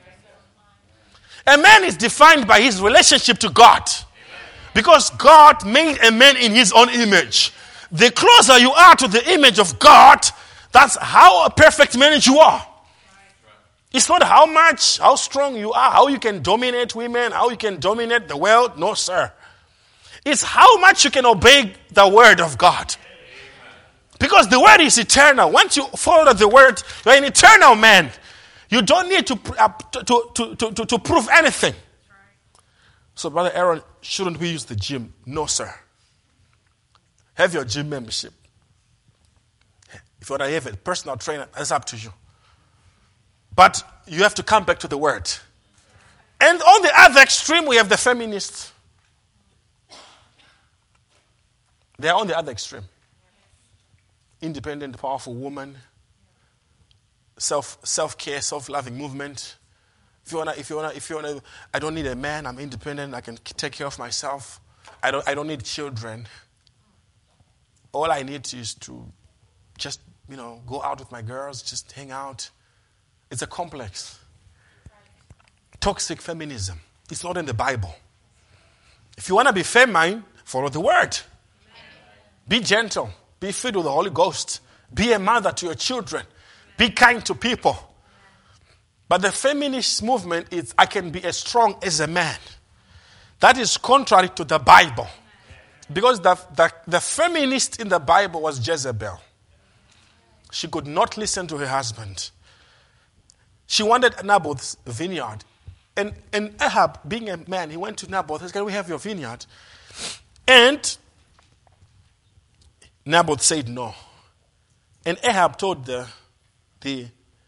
A man is defined by his relationship to God. Because God made a man in his own image. The closer you are to the image of God, that's how a perfect man you are. It's not how strong you are, how you can dominate women, how you can dominate the world. No, sir. It's how much you can obey the word of God. Because the word is eternal. Once you follow the word, you're an eternal man. You don't need to prove anything. So, Brother Aaron, shouldn't we use the gym? No, sir. Have your gym membership. If you want to have a personal trainer, that's up to you. But you have to come back to the word. And on the other extreme, we have the feminists. They are on the other extreme. Independent, powerful woman. Self-care, self-loving movement. If you wanna, I don't need a man. I'm independent. I can take care of myself. I don't need children. All I need is to just go out with my girls, just hang out. It's a complex. Toxic feminism. It's not in the Bible. If you want to be feminine, follow the word. Be gentle. Be filled with the Holy Ghost. Be a mother to your children. Be kind to people. But the feminist movement is, I can be as strong as a man. That is contrary to the Bible. Because the feminist in the Bible was Jezebel. She could not listen to her husband. She wanted Naboth's vineyard. And Ahab, being a man, he went to Naboth and said, can we have your vineyard? And Naboth said no. And Ahab told the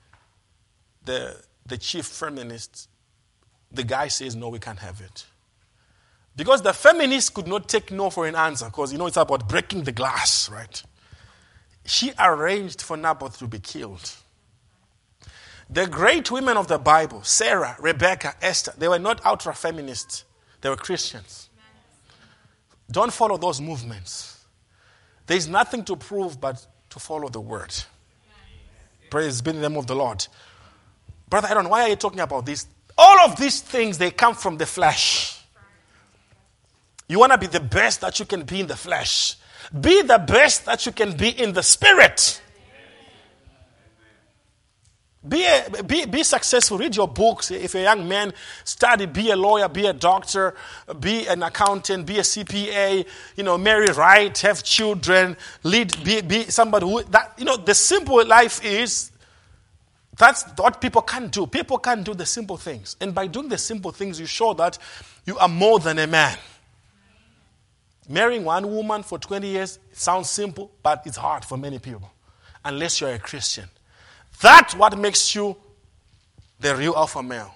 chief feminist, the guy says, no, we can't have it. Because the feminist could not take no for an answer, because it's about breaking the glass, right? She arranged for Naboth to be killed. The great women of the Bible, Sarah, Rebecca, Esther, they were not ultra-feminists. They were Christians. Don't follow those movements. There's nothing to prove but to follow the word. Praise be the name of the Lord. Brother Aaron, why are you talking about this? All of these things, they come from the flesh. You want to be the best that you can be in the flesh. Be the best that you can be in the spirit. Be successful. Read your books. If you're a young man, study. Be a lawyer. Be a doctor. Be an accountant. Be a CPA. Marry right. Have children. Lead. Be somebody who the simple life is. That's what people can't do. People can't do the simple things, and by doing the simple things, you show that you are more than a man. Marrying one woman for 20 years sounds simple, but it's hard for many people, unless you're a Christian. That's what makes you the real alpha male.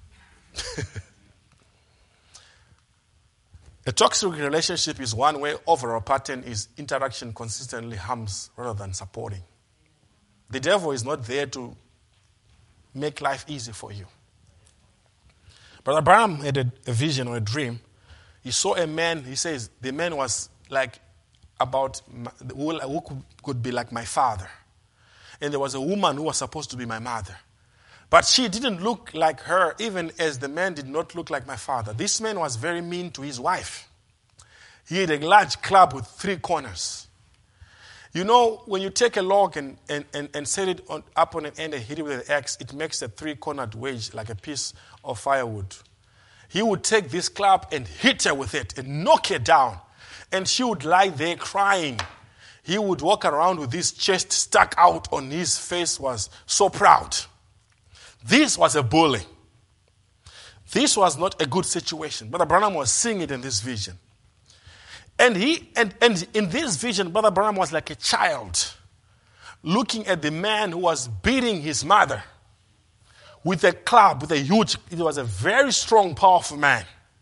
A toxic relationship is one where overall pattern is interaction consistently harms rather than supporting. The devil is not there to make life easy for you. Brother Branham had a vision or a dream. He saw a man, he says, the man was like who could be like my father. And there was a woman who was supposed to be my mother. But she didn't look like her, even as the man did not look like my father. This man was very mean to his wife. He had a large club with 3 corners. When you take a log and set it up on an end and hit it with an axe, it makes a 3-cornered wedge like a piece of firewood. He would take this club and hit her with it and knock her down. And she would lie there crying. He would walk around with his chest stuck out on his face, was so proud. This was a bully. This was not a good situation. Brother Branham was seeing it in this vision. And in this vision, Brother Branham was like a child looking at the man who was beating his mother with a club, it was a very strong, powerful man.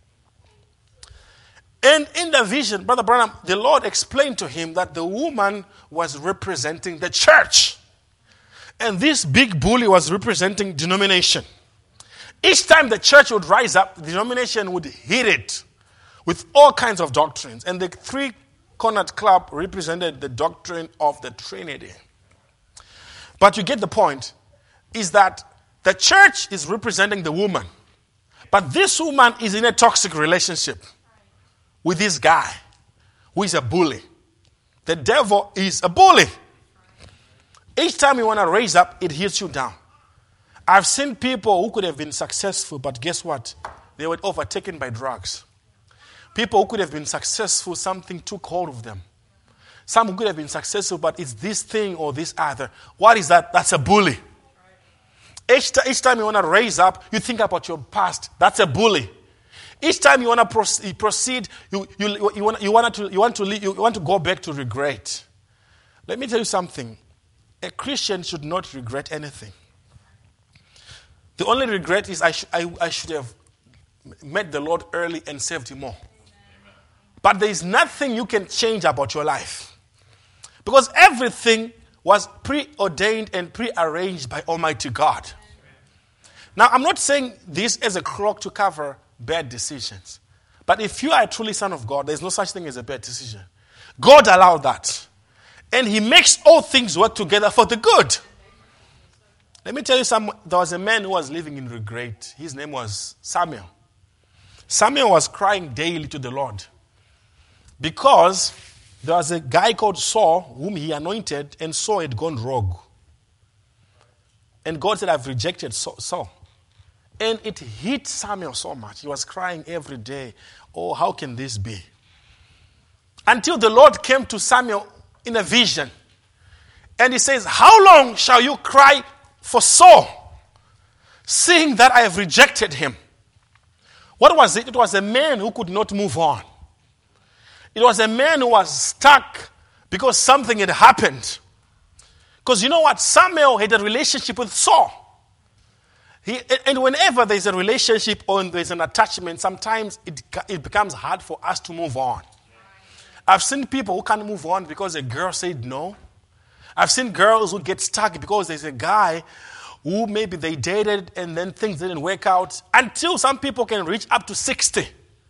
And in the vision, Brother Branham, the Lord explained to him that the woman was representing the church. And this big bully was representing denomination. Each time the church would rise up, the denomination would hit it with all kinds of doctrines. And the three-cornered club represented the doctrine of the Trinity. But you get the point, is that the church is representing the woman. But this woman is in a toxic relationship with this guy who is a bully. The devil is a bully. Each time you want to raise up, it hits you down. I've seen people who could have been successful, but guess what? They were overtaken by drugs. People who could have been successful, something took hold of them. Some who could have been successful, but it's this thing or this other. What is that? That's a bully. Each time you want to raise up, you think about your past. That's a bully. Each time you want to proceed, you want to go back to regret. Let me tell you something. A Christian should not regret anything. The only regret is I should have met the Lord early and served Him more. But there is nothing you can change about your life. Because everything was preordained and prearranged by Almighty God. Now, I'm not saying this as a cloak to cover bad decisions. But if you are a truly son of God, there's no such thing as a bad decision. God allowed that. And He makes all things work together for the good. Let me tell you there was a man who was living in regret. His name was Samuel. Samuel was crying daily to the Lord because there was a guy called Saul whom he anointed, and Saul had gone rogue. And God said, I've rejected Saul. And it hit Samuel so much. He was crying every day. Oh, how can this be? Until the Lord came to Samuel in a vision. And He says, how long shall you cry for Saul, seeing that I have rejected him? What was it? It was a man who could not move on. It was a man who was stuck because something had happened. Because you know what? Samuel had a relationship with Saul. And whenever there's a relationship or there's an attachment, sometimes it becomes hard for us to move on. I've seen people who can't move on because a girl said no. I've seen girls who get stuck because there's a guy who maybe they dated and then things didn't work out, until some people can reach up to 60.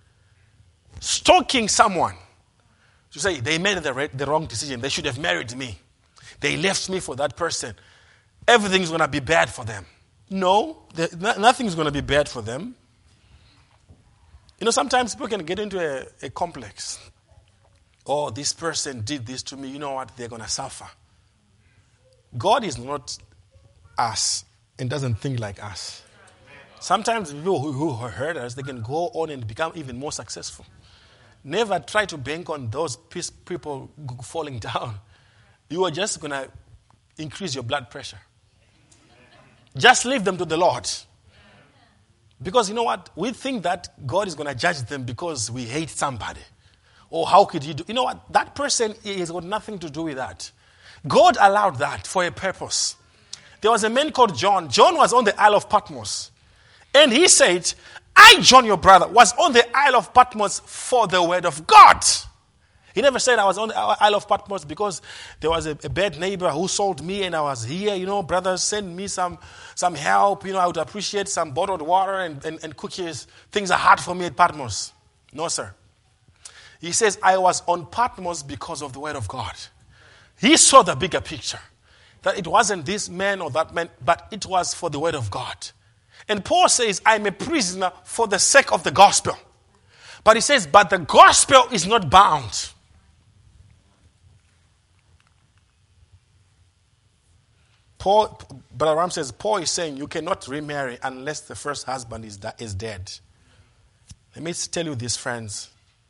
Stalking someone. To say they made the wrong decision. They should have married me. They left me for that person. Everything's going to be bad for them. No, nothing's going to be bad for them. You know, sometimes people can get into a complex. Oh, this person did this to me. You know what? They're going to suffer. God is not us and doesn't think like us. Sometimes people who hurt us, they can go on and become even more successful. Never try to bank on those people falling down. You are just going to increase your blood pressure. Just leave them to the Lord. Because you know what? We think that God is going to judge them because we hate somebody. Or how could He do? You know what? That person has got nothing to do with that. God allowed that for a purpose. There was a man called John. John was on the Isle of Patmos. And he said, I, John, your brother, was on the Isle of Patmos for the word of God. He never said I was on the Isle of Patmos because there was a bad neighbor who sold me and I was here. You know, brothers, send me some help. You know, I would appreciate some bottled water and cookies. Things are hard for me at Patmos. No, sir. He says, I was on Patmos because of the word of God. He saw the bigger picture. That it wasn't this man or that man, but it was for the word of God. And Paul says, I'm a prisoner for the sake of the gospel. But he says, but the gospel is not bound. Brother Ram says, Paul is saying you cannot remarry unless the first husband is dead. Let me tell you this, friends.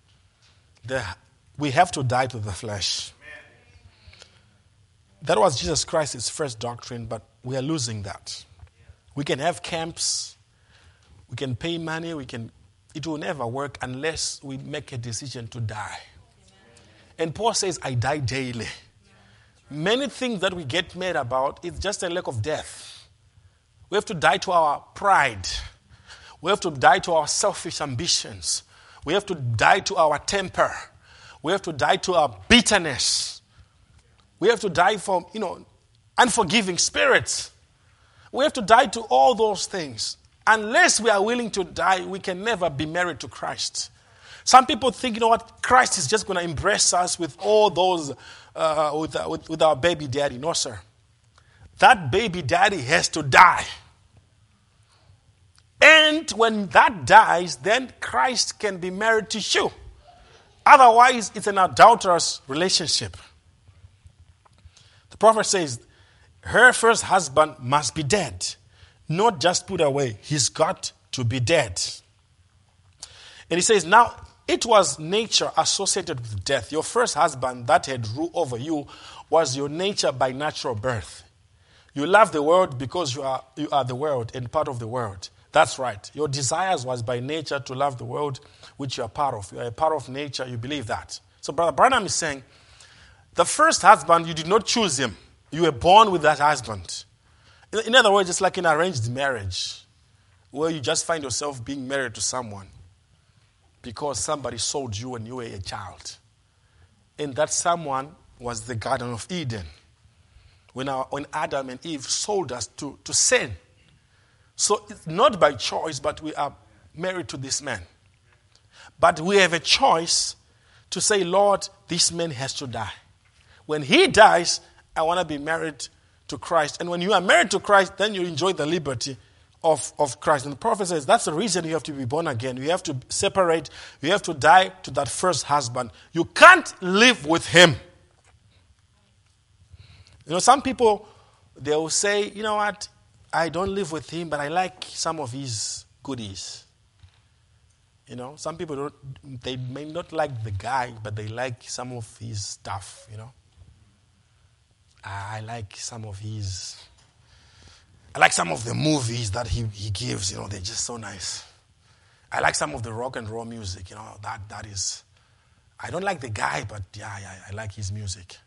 We have to die to the flesh. That was Jesus Christ's first doctrine, but we are losing that. We can have camps. We can pay money. It will never work unless we make a decision to die. And Paul says, I die daily. Many things that we get mad about, it's just a lack of death. We have to die to our pride. We have to die to our selfish ambitions. We have to die to our temper. We have to die to our bitterness. We have to die from, unforgiving spirits. We have to die to all those things. Unless we are willing to die, we can never be married to Christ. Some people think, Christ is just going to embrace us with all those, with our baby daddy. No, sir. That baby daddy has to die. And when that dies, then Christ can be married to you. Otherwise, it's an adulterous relationship. The prophet says, her first husband must be dead. Not just put away. He's got to be dead. And he says, now, it was nature associated with death. Your first husband that had rule over you was your nature by natural birth. You love the world because you are the world and part of the world. That's right. Your desires was by nature to love the world which you are part of. You are a part of nature. You believe that. So Brother Branham is saying, the first husband, you did not choose him. You were born with that husband. In other words, it's like an arranged marriage where you just find yourself being married to someone because somebody sold you when you were a child. And that someone was the Garden of Eden when Adam and Eve sold us to sin. So it's not by choice, but we are married to this man. But we have a choice to say, Lord, this man has to die. When he dies, I want to be married to Christ. And when you are married to Christ, then you enjoy the liberty of Christ. And the prophet says that's the reason you have to be born again. You have to separate. You have to die to that first husband. You can't live with him. Some people, they will say, you know what, I don't live with him, but I like some of his goodies. Some people they may not like the guy, but they like some of his stuff, I like some of the movies that he gives, they're just so nice. I like some of the rock and roll music, that is, I don't like the guy, but yeah, I like his music.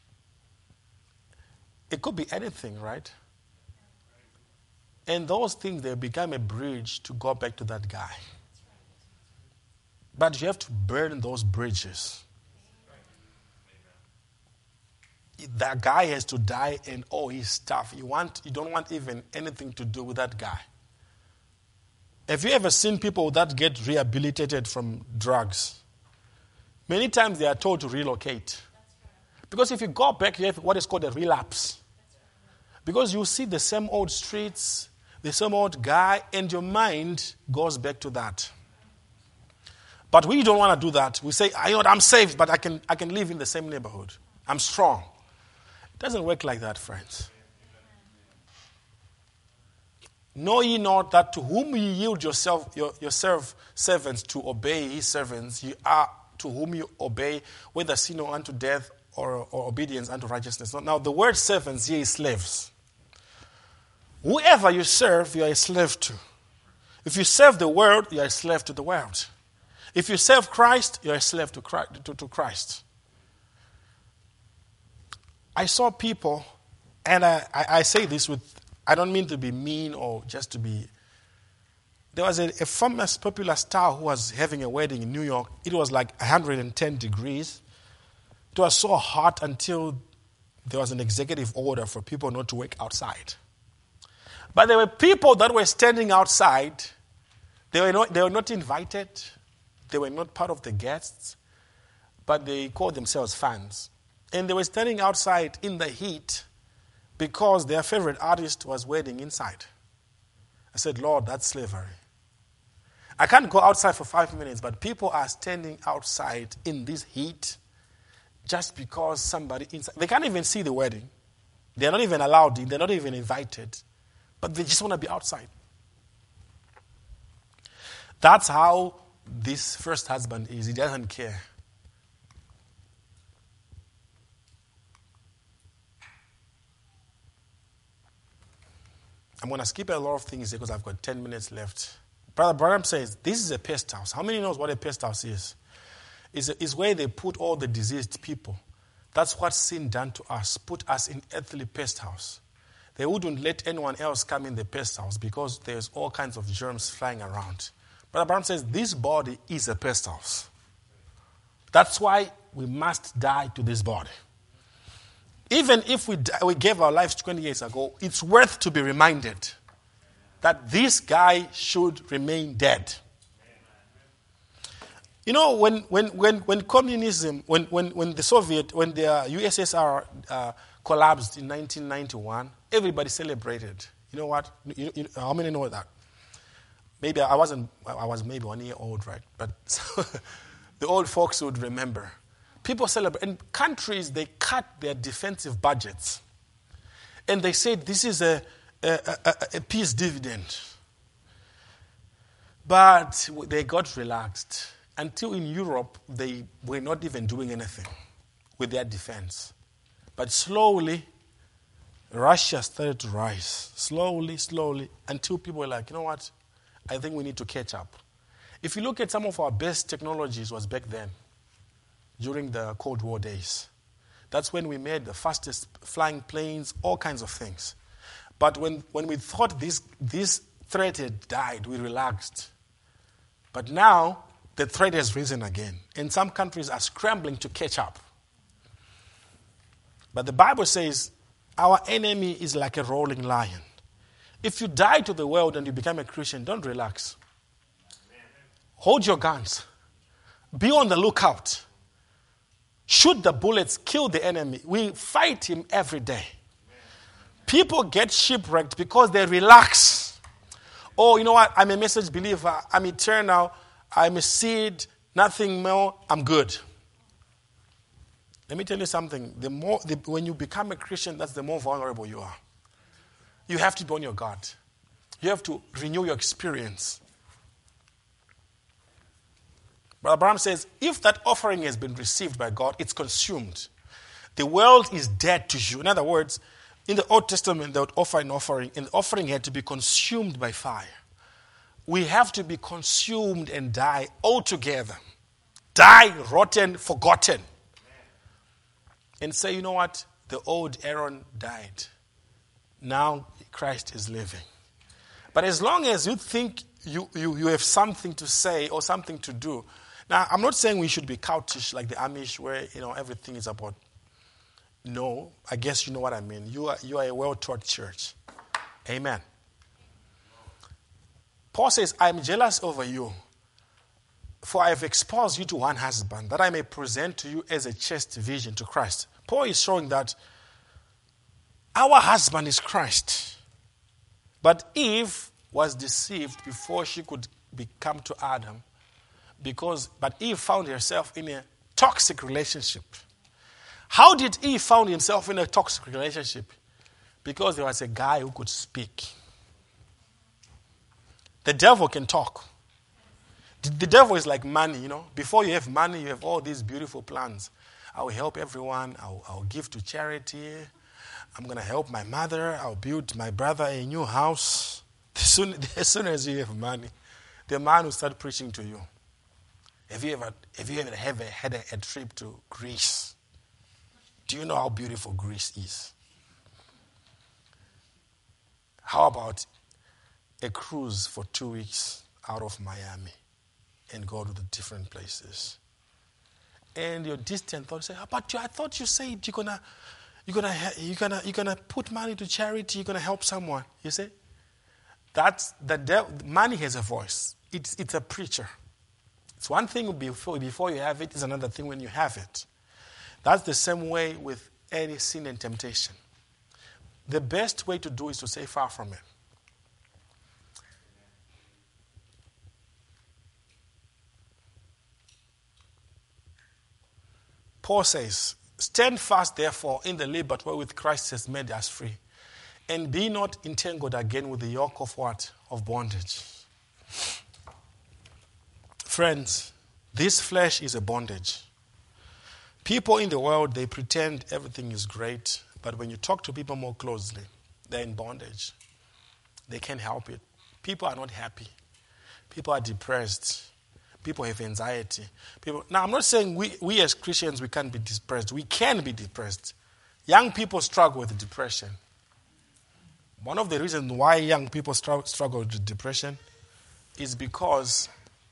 It could be anything, right? And those things, they become a bridge to go back to that guy. But you have to burn those bridges. That guy has to die and all his stuff. You don't want even anything to do with that guy. Have you ever seen people that get rehabilitated from drugs? Many times they are told to relocate. Because if you go back, you have what is called a relapse. Because you see the same old streets, the same old guy, and your mind goes back to that. But we don't want to do that. We say, I'm saved, but I can live in the same neighborhood. I'm strong. It doesn't work like that, friends. Know ye not that to whom ye yield your servants to obey his servants, ye are to whom you obey, whether sin or unto death or obedience unto righteousness. Now the word servants here is slaves. Whoever you serve, you are a slave to. If you serve the world, you are a slave to the world. If you serve Christ, you are a slave to Christ. I saw people, and I say this I don't mean to be mean or just to be. There was a famous, popular star who was having a wedding in New York. It was like 110 degrees. It was so hot until there was an executive order for people not to work outside. But there were people that were standing outside. They were not invited. They were not part of the guests. But they called themselves fans. And they were standing outside in the heat because their favorite artist was wedding inside. I said, Lord, that's slavery. I can't go outside for 5 minutes, but people are standing outside in this heat just because somebody inside. They can't even see the wedding. They're not even allowed in. They're not even invited. But they just want to be outside. That's how this first husband is. He doesn't care. I'm going to skip a lot of things here because I've got 10 minutes left. Brother Branham says, this is a pest house. How many knows what a pest house is? It's where they put all the diseased people. That's what sin done to us, put us in earthly pest house. They wouldn't let anyone else come in the pest house because there's all kinds of germs flying around. Brother Branham says, this body is a pest house. That's why we must die to this body. Even if we gave our lives 20 years ago, it's worth to be reminded that this guy should remain dead. You know, when communism, when the USSR collapsed in 1991, everybody celebrated. You know what? How many know that? Maybe I was maybe 1 year old, right? But the old folks would remember. People celebrate. In countries, they cut their defensive budgets. And they said this is a peace dividend. But they got relaxed. Until in Europe, they were not even doing anything with their defense. But slowly, Russia started to rise. Slowly, until people were like, you know what? I think we need to catch up. If you look at some of our best technologies was back then, during the Cold War days. That's when we made the fastest flying planes, all kinds of things. But when we thought this threat had died, we relaxed. But now, the threat has risen again. And some countries are scrambling to catch up. But the Bible says, our enemy is like a roaring lion. If you die to the world and you become a Christian, don't relax. Hold your guns. Be on the lookout. Shoot the bullets, kill the enemy. We fight him every day. People get shipwrecked because they relax. Oh, you know what? I'm a message believer. I'm eternal. I'm a seed. Nothing more. I'm good. Let me tell you something. When you become a Christian, that's the more vulnerable you are. You have to be on your guard. You have to renew your experience. Brother Branham says, if that offering has been received by God, it's consumed. The world is dead to you. In other words, in the Old Testament, they would offer an offering, and the offering had to be consumed by fire. We have to be consumed and die altogether. Die, rotten, forgotten. And say, you know what? The old Aaron died. Now Christ is living. But as long as you think you have something to say or something to do. Now, I'm not saying we should be cultish like the Amish where, everything is about. No, I guess you know what I mean. You are a well-taught church. Amen. Paul says, I am jealous over you, for I have exposed you to one husband, that I may present to you as a chaste virgin to Christ. Paul is showing that our husband is Christ. But Eve was deceived before she could come to Adam. But Eve found herself in a toxic relationship. How did Eve found himself in a toxic relationship? Because there was a guy who could speak. The devil can talk. The devil is like money, Before you have money, you have all these beautiful plans. I will help everyone. I'll give to charity. I'm going to help my mother. I'll build my brother a new house. As soon as you have money, the man will start preaching to you. Have you ever had a trip to Greece? Do you know how beautiful Greece is? How about a cruise for 2 weeks out of Miami and go to the different places? And your distant thoughts say, but I thought you said you're gonna put money to charity, you're gonna help someone. You see? That's the devil. Money has a voice. It's a preacher. It's one thing before you have it, it's another thing when you have it. That's the same way with any sin and temptation. The best way to do is to stay far from it. Paul says, stand fast, therefore, in the liberty wherewith Christ has made us free. And be not entangled again with the yoke of what? Of bondage. Friends, this flesh is a bondage. People in the world, they pretend everything is great, but when you talk to people more closely, they're in bondage. They can't help it. People are not happy. People are depressed. People have anxiety. Now, I'm not saying we as Christians, we can't be depressed. We can be depressed. Young people struggle with depression. One of the reasons why young people struggle with depression is because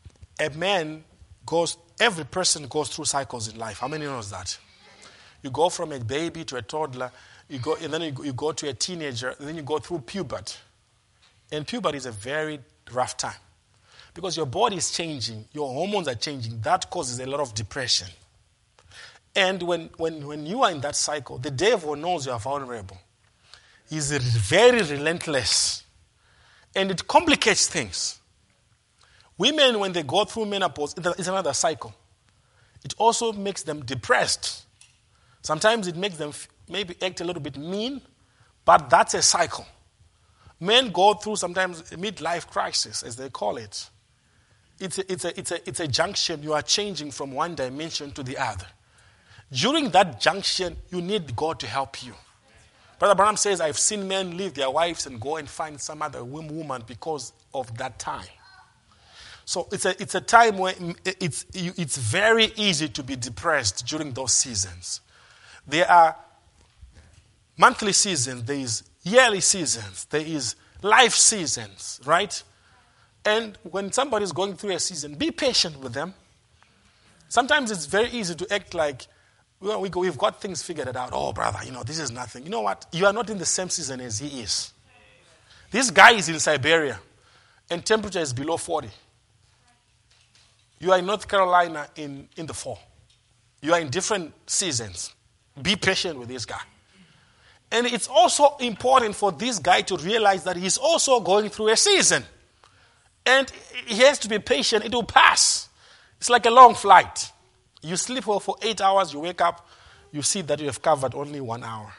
every person goes through cycles in life. How many knows that? You go from a baby to a toddler, and then you go to a teenager, and then you go through puberty. And puberty is a very rough time because your body is changing, your hormones are changing. That causes a lot of depression. And when you are in that cycle, the devil knows you are vulnerable. He's very relentless. And it complicates things. Women, when they go through menopause, it's another cycle. It also makes them depressed. Sometimes it makes them maybe act a little bit mean, but that's a cycle. Men go through sometimes a midlife crisis, as they call it. It's a junction. You are changing from one dimension to the other. During that junction, you need God to help you. Brother Branham says, I've seen men leave their wives and go and find some other woman because of that time. So it's a time where it's very easy to be depressed during those seasons. There are monthly seasons, there is yearly seasons, there is life seasons, right? And when somebody is going through a season, be patient with them. Sometimes it's very easy to act like, well, we've got things figured out. Oh, brother, this is nothing. You know what? You are not in the same season as he is. This guy is in Siberia, and temperature is below 40. You are in North Carolina in the fall. You are in different seasons. Be patient with this guy. And it's also important for this guy to realize that he's also going through a season. And he has to be patient. It will pass. It's like a long flight. You sleep for 8 hours, you wake up, you see that you have covered only 1 hour.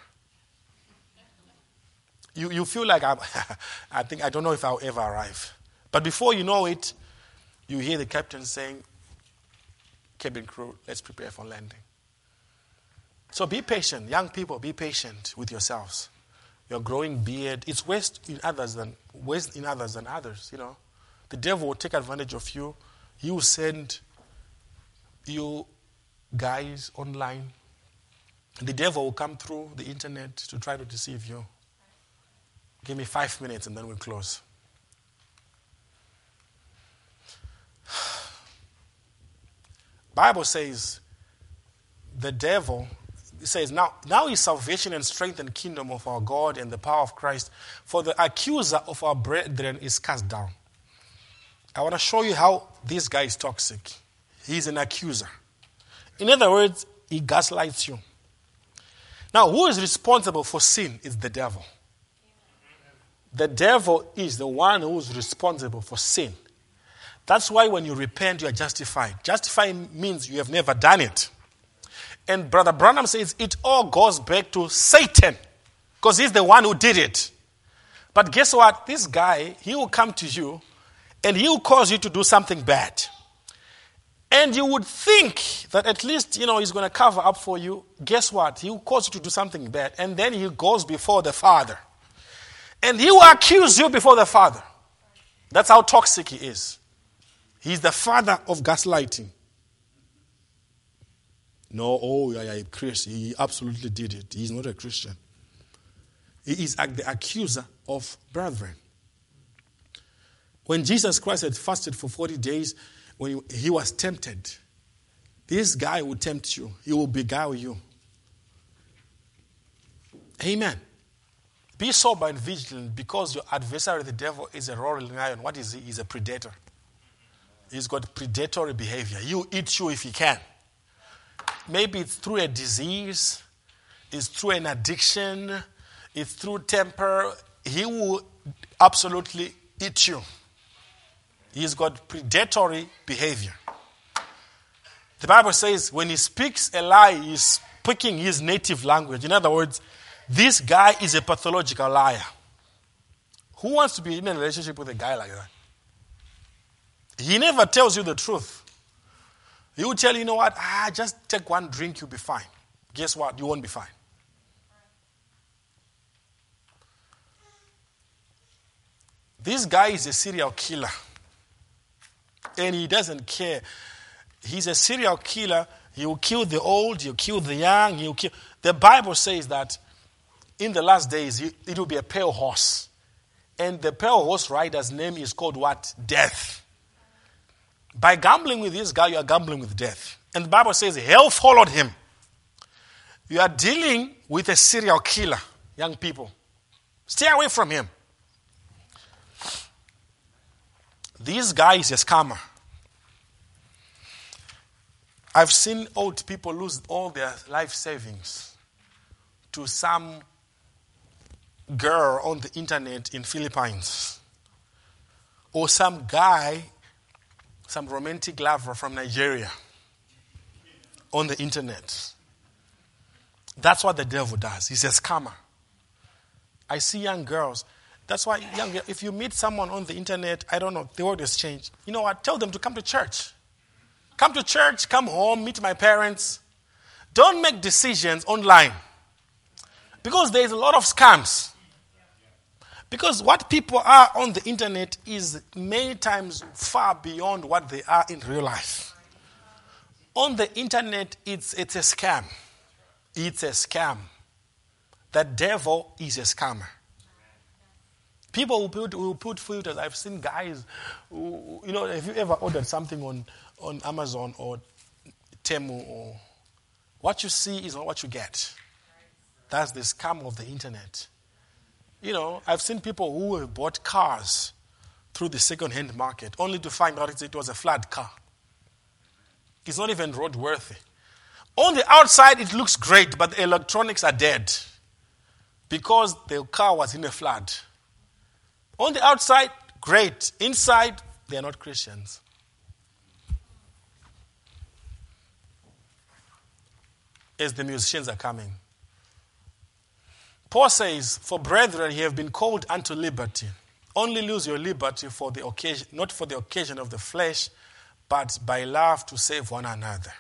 You feel like, I don't know if I'll ever arrive. But before you know it, you hear the captain saying, cabin crew, let's prepare for landing. So be patient. Young people, be patient with yourselves. Your growing beard, it's worse in others than others, The devil will take advantage of you. He will send you guys online. The devil will come through the internet to try to deceive you. Give me 5 minutes and then we'll close. Bible says the devil, it says, now is salvation and strength and kingdom of our God and the power of Christ, for the accuser of our brethren is cast down. I want to show you how this guy is toxic. He's an accuser. In other words, he gaslights you. Now, who is responsible for sin is the devil. The devil is the one who is responsible for sin. That's why when you repent, you are justified. Justifying means you have never done it. And Brother Branham says it all goes back to Satan, because he's the one who did it. But guess what? This guy, he will come to you and he will cause you to do something bad. And you would think that at least, he's going to cover up for you. Guess what? He will cause you to do something bad. And then he goes before the Father. And he will accuse you before the Father. That's how toxic he is. He's the father of gaslighting. No, Chris, he absolutely did it. He's not a Christian. He is the accuser of brethren. When Jesus Christ had fasted for 40 days, when he was tempted, this guy will tempt you. He will beguile you. Amen. Be sober and vigilant, because your adversary, the devil, is a roaring lion. What is he? He's a predator. He's got predatory behavior. He will eat you if he can. Maybe it's through a disease, it's through an addiction, it's through temper. He will absolutely eat you. He's got predatory behavior. The Bible says when he speaks a lie, he's speaking his native language. In other words, this guy is a pathological liar. Who wants to be in a relationship with a guy like that? He never tells you the truth. He will tell you, what? Just take one drink, you'll be fine. Guess what? You won't be fine. This guy is a serial killer. And he doesn't care. He's a serial killer. He will kill the old, he'll kill the young, he'll kill. The Bible says that in the last days, it will be a pale horse. And the pale horse rider's name is called what? Death. By gambling with this guy, you are gambling with death. And the Bible says hell followed him. You are dealing with a serial killer, young people. Stay away from him. This guy is a scammer. I've seen old people lose all their life savings to some girl on the internet in Philippines. Or some guy, some romantic lover from Nigeria on the internet. That's what the devil does. He's a scammer. I see young girls. That's why if you meet someone on the internet, I don't know, the world has changed. You know what? Tell them to come to church. Come to church, come home, meet my parents. Don't make decisions online. Because there's a lot of scams. Because what people are on the internet is many times far beyond what they are in real life. On the internet, it's a scam. It's a scam. The devil is a scammer. People will put filters. I've seen guys who, have you ever ordered something on Amazon or Temu? Or what you see is not what you get. That's the scam of the internet. I've seen people who have bought cars through the second-hand market only to find out it was a flood car. It's not even roadworthy. On the outside, it looks great, but the electronics are dead because the car was in a flood. On the outside, great. Inside, they are not Christians. As the musicians are coming. Paul says, "For brethren, ye have been called unto liberty. Only lose your liberty for the occasion, not for the occasion of the flesh, but by love to save one another."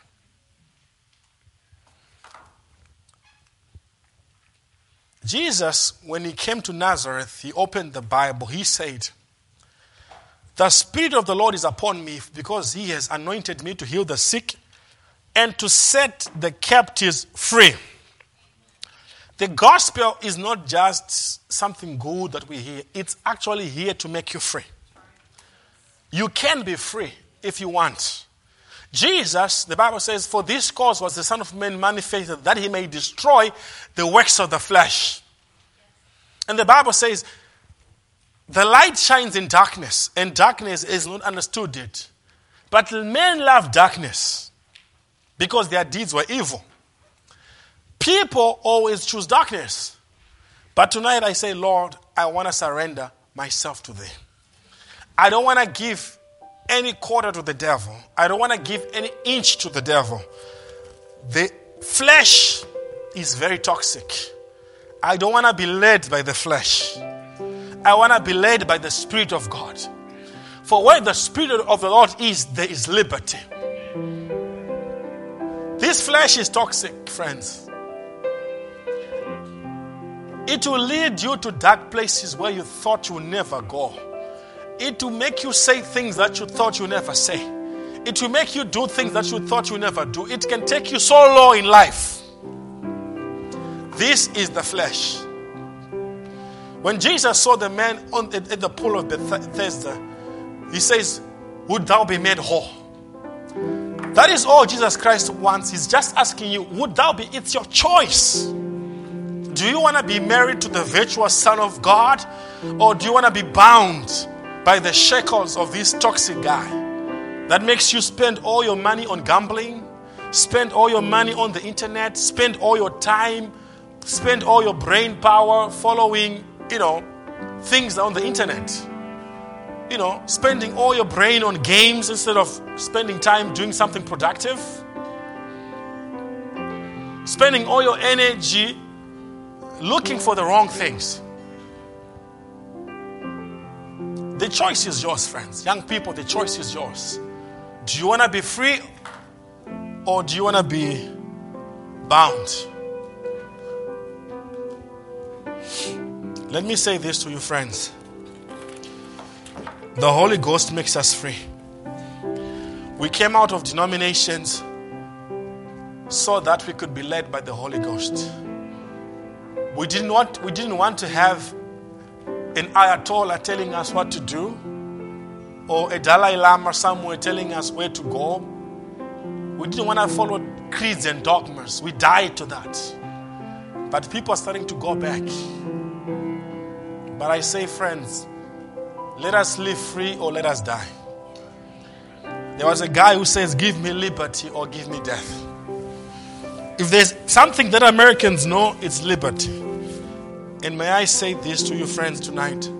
Jesus, when he came to Nazareth, he opened the Bible. He said, "The Spirit of the Lord is upon me because he has anointed me to heal the sick and to set the captives free." The gospel is not just something good that we hear. It's actually here to make you free. You can be free if you want. Jesus, the Bible says, "For this cause was the Son of Man manifested, that he may destroy the works of the flesh." And the Bible says, "The light shines in darkness, and darkness is not understood it. But men love darkness because their deeds were evil." People always choose darkness. But tonight I say, "Lord, I want to surrender myself to thee. I don't want to give any quarter to the devil. I don't want to give any inch to the devil. The flesh is very toxic. I don't want to be led by the flesh. I want to be led by the Spirit of God. For where the Spirit of the Lord is, there is liberty." This flesh is toxic, friends. It will lead you to dark places where you thought you would never go. It will make you say things that you thought you would never say. It will make you do things that you thought you would never do. It can take you so low in life. This is the flesh. When Jesus saw the man at the pool of Bethesda, he says, "Would thou be made whole?" That is all Jesus Christ wants. He's just asking you, would thou be? It's your choice. Do you want to be married to the virtuous Son of God? Or do you want to be bound by the shackles of this toxic guy that makes you spend all your money on gambling, spend all your money on the internet, spend all your time, spend all your brain power following, things on the internet? Spending all your brain on games instead of spending time doing something productive? Spending all your energy looking for the wrong things. The choice is yours, friends. Young people, the choice is yours. Do you want to be free or do you want to be bound? Let me say this to you, friends. The Holy Ghost makes us free. We came out of denominations so that we could be led by the Holy Ghost. We didn't want to have an Ayatollah telling us what to do, or a Dalai Lama somewhere telling us where to go. We didn't want to follow creeds and dogmas. We died to that. But people are starting to go back. But I say, friends, let us live free or let us die. There was a guy who says, give me liberty or give me death. If there's something that Americans know, it's liberty. And may I say this to you, friends, tonight.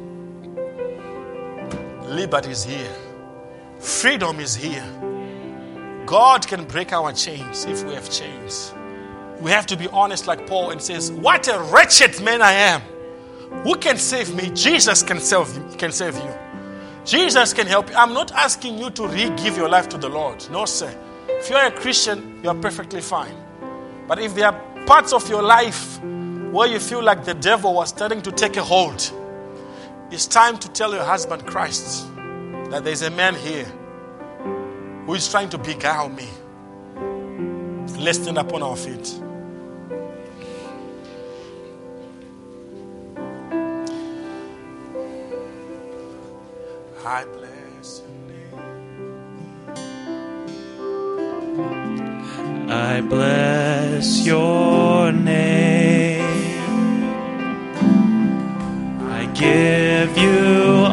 Liberty is here. Freedom is here. God can break our chains if we have chains. We have to be honest like Paul and says, what a wretched man I am. Who can save me? Jesus can save you. Jesus can help you. I'm not asking you to re-give your life to the Lord. No, sir. If you're a Christian, you're perfectly fine. But if there are parts of your life where you feel like the devil was starting to take a hold, it's time to tell your husband, Christ, that there's a man here who is trying to beguile me. Let's stand up on our feet. I bless your name. I bless your name. I give you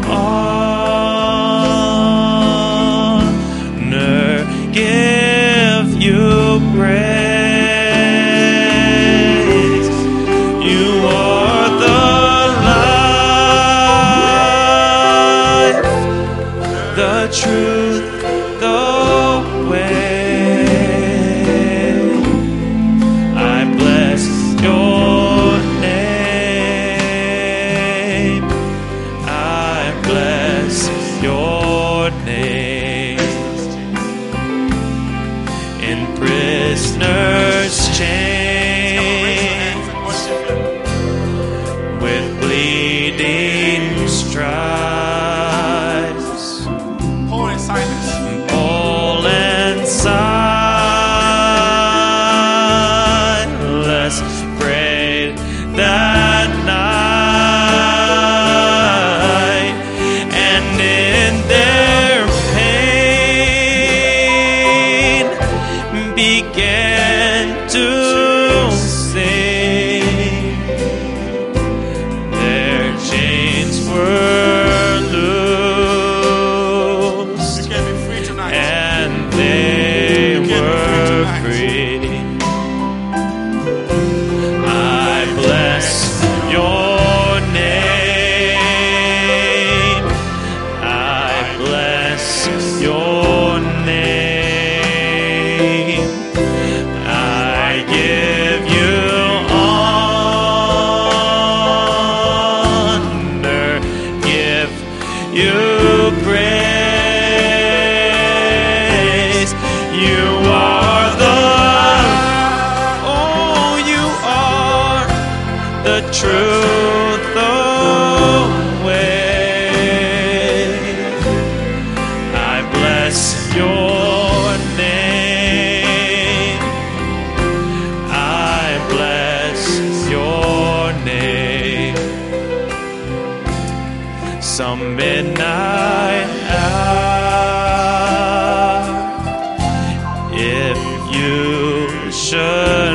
honor, give you praise. You are the life, the truth, the way. I bless your name. I bless your name. In prisoner's chains, with bleeding stripes, Paul and Silas. Paul and Silas prayed that night, and in their pain began to sing. Their chains were loosed, You can be free tonight. and they were free. I bless your name. I bless your name. I give you honor, give you praise. You are you are the truth, the way. I bless your name. I bless your name. Some midnight hour, if you should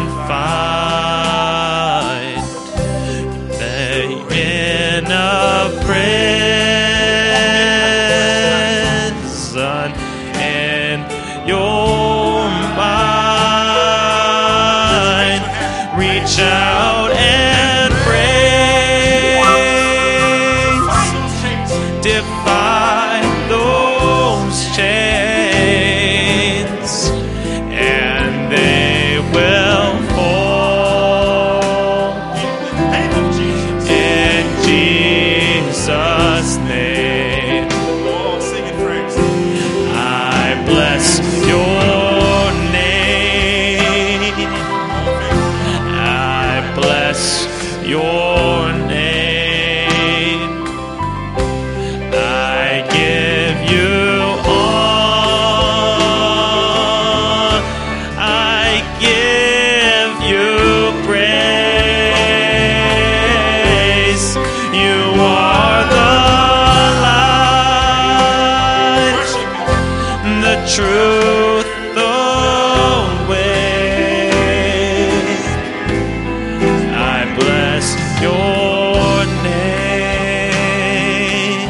find that in a prison in your mind, reach out and praise, defy those chains, and they will fall in Jesus' name. Oh, sing it, friends. I bless your truth always. I bless your name.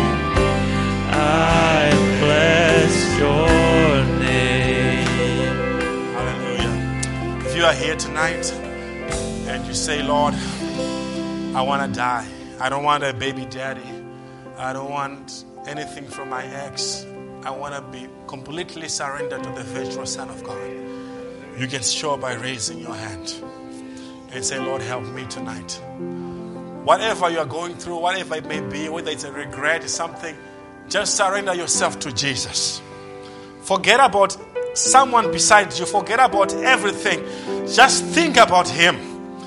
I bless your name. Hallelujah. If you are here tonight and you say, Lord, I want to die. I don't want a baby daddy. I don't want anything from my ex. I want to be completely surrendered to the virtual Son of God. You can show by raising your hand and say, Lord, help me tonight. Whatever you are going through, whatever it may be, whether it's a regret, something, just surrender yourself to Jesus. Forget about someone besides you. Forget about everything. Just think about Him.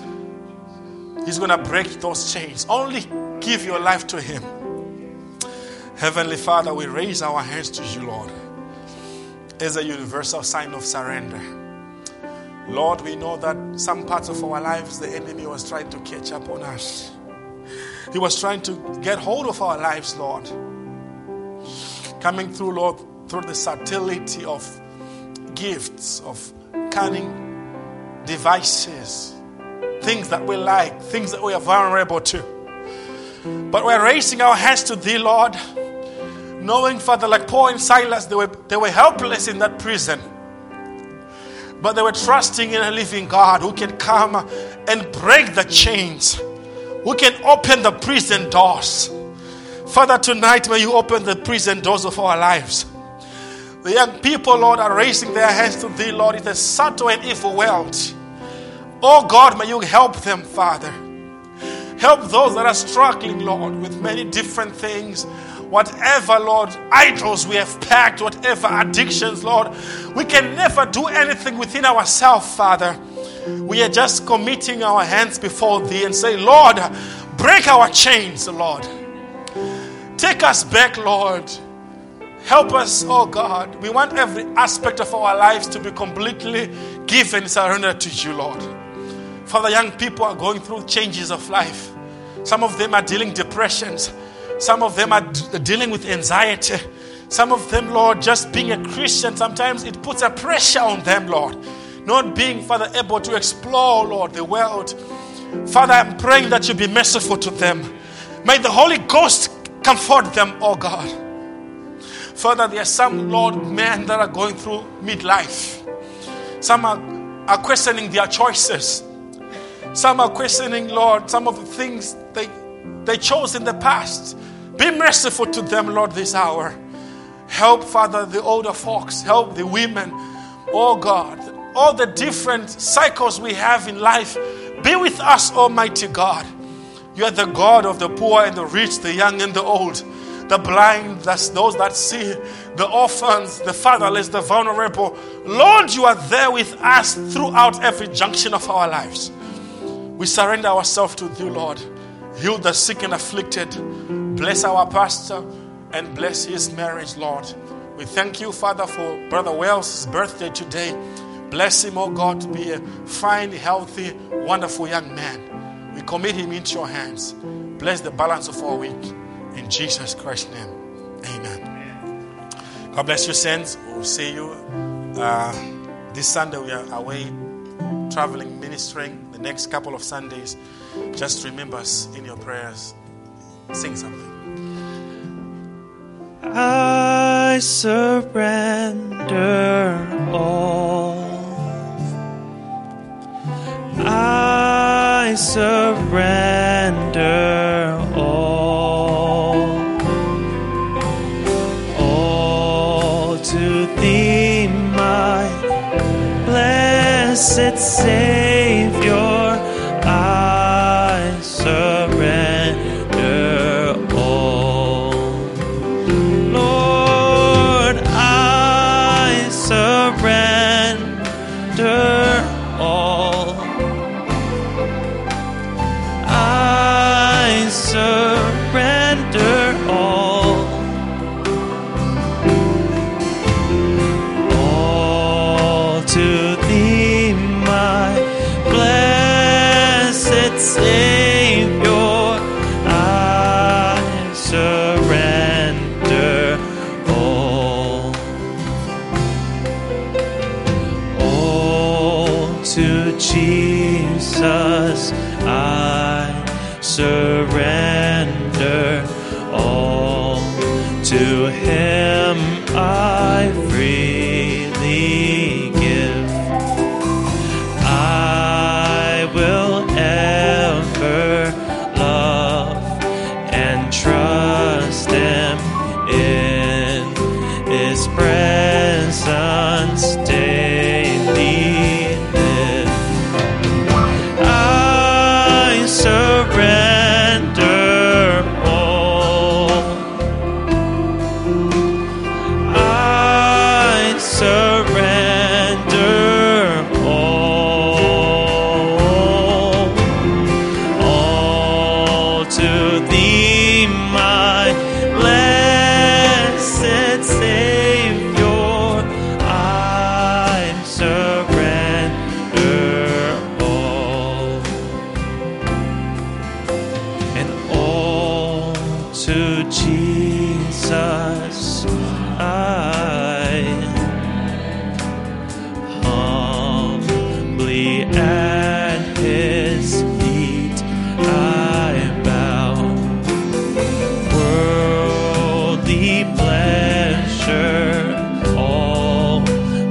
He's going to break those chains. Only give your life to Him. Heavenly Father, we raise our hands to you, Lord, as a universal sign of surrender. Lord, we know that some parts of our lives, the enemy was trying to catch up on us. He was trying to get hold of our lives, Lord. Coming through, Lord, through the subtlety of gifts, of cunning devices, things that we like, things that we are vulnerable to. But we're raising our hands to Thee, Lord, knowing, Father, like Paul and Silas, they were helpless in that prison. But they were trusting in a living God who can come and break the chains, who can open the prison doors. Father, tonight may you open the prison doors of our lives. The young people, Lord, are raising their hands to Thee, Lord. It's a subtle and evil world. Oh God, may you help them, Father. Help those that are struggling, Lord, with many different things. Whatever, Lord, idols we have packed, whatever addictions, Lord, we can never do anything within ourselves, Father. We are just committing our hands before Thee and say, Lord, break our chains, Lord. Take us back, Lord. Help us, oh God. We want every aspect of our lives to be completely given, surrendered to you, Lord. Father, young people are going through changes of life. Some of them are dealing depressions. Some of them are dealing with anxiety. Some of them, Lord, just being a Christian, sometimes it puts a pressure on them, Lord. Not being, Father, able to explore, Lord, the world. Father, I'm praying that you be merciful to them. May the Holy Ghost comfort them, oh God. Father, there are some, Lord, men that are going through midlife. Some are questioning their choices. Some are questioning, Lord, some of the things they chose in the past. Be merciful to them, Lord, this hour. Help, Father, the older folks. Help the women. Oh God, all the different cycles we have in life. Be with us, Almighty God. You are the God of the poor and the rich, the young and the old, the blind, that's those that see, the orphans, the fatherless, the vulnerable. Lord, you are there with us throughout every junction of our lives. We surrender ourselves to you, Lord. Heal the sick and afflicted. Bless our pastor and bless his marriage, Lord. We thank you, Father, for Brother Wells' birthday today. Bless him, oh God, to be a fine, healthy, wonderful young man. We commit him into your hands. Bless the balance of our week. In Jesus Christ's name, amen. God bless you, saints. We'll see you this Sunday. We are away traveling, ministering. The next couple of Sundays, just remember us in your prayers. Sing something. I surrender all. I surrender all to Thee, my blessed Savior. I surrender all. Lord, I surrender all. I surrender all. All to Thee, my to Jesus I surrender. All to Him I freely give. I will ever love and trust Him in His presence daily live. I surrender all. I surrender all to Thee, my blessed Savior. I surrender all, and all to Jesus I humbly at His feet I bow. Worldly pleasure all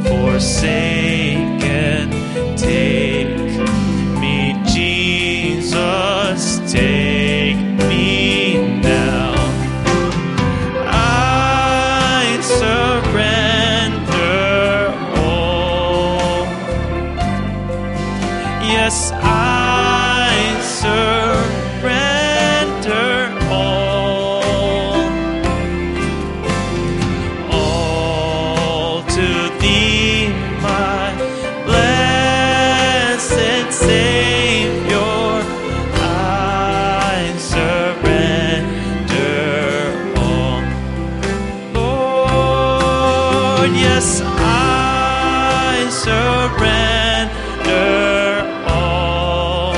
forsaken, take me, Jesus, take me now. I surrender all. Yes, I surrender all to Thee, my blessed Savior. I surrender all. Lord, yes, I surrender all.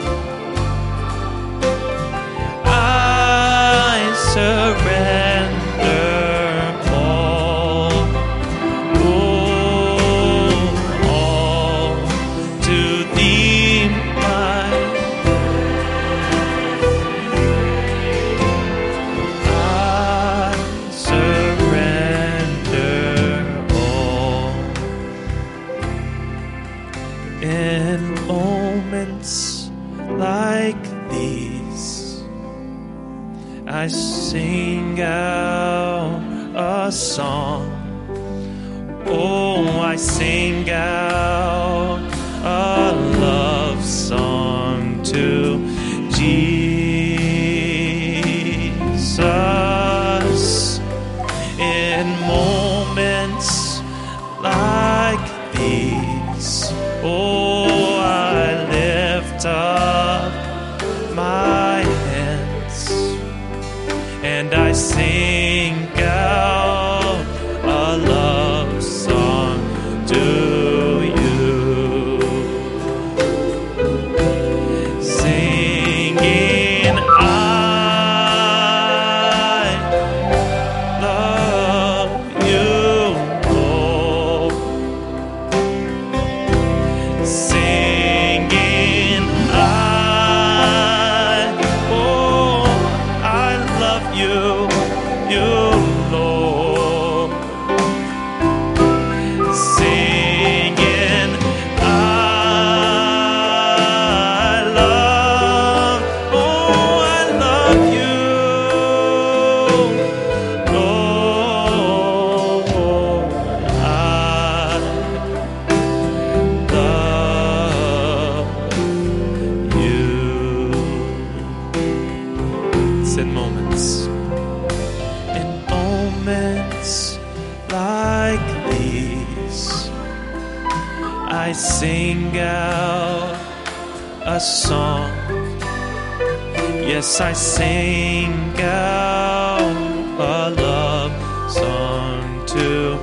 I surrender all. All to Thee, my I surrender all. In moments like these, I sing out a song. Oh, I sing out a love song to Jesus. In moments like these, oh, I lift up my hands and I sing out a love song to you, singing, I love you, Lord, singing, I love you, Lord, singing, I love you, Lord, I love you. It's in moments like these, I sing out a song. Yes, I sing out a love song to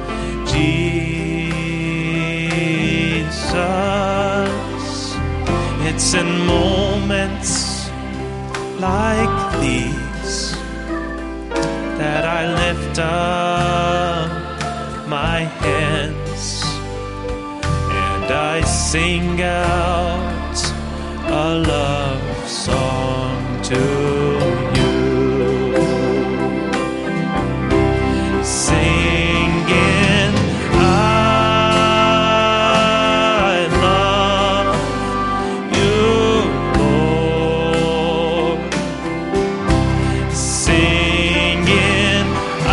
Jesus. It's in moments like these that I lift up my hands and I sing sing out a love song to you. Singing, I love you, Lord. Singing, I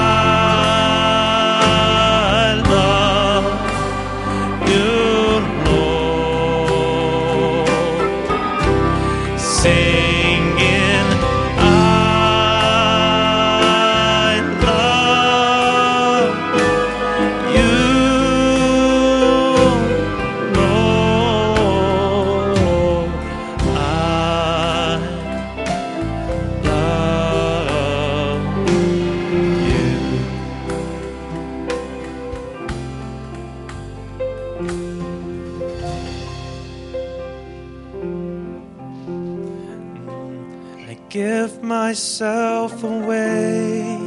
love you, Lord. Singing, I love you, Lord. I love you. I give myself away.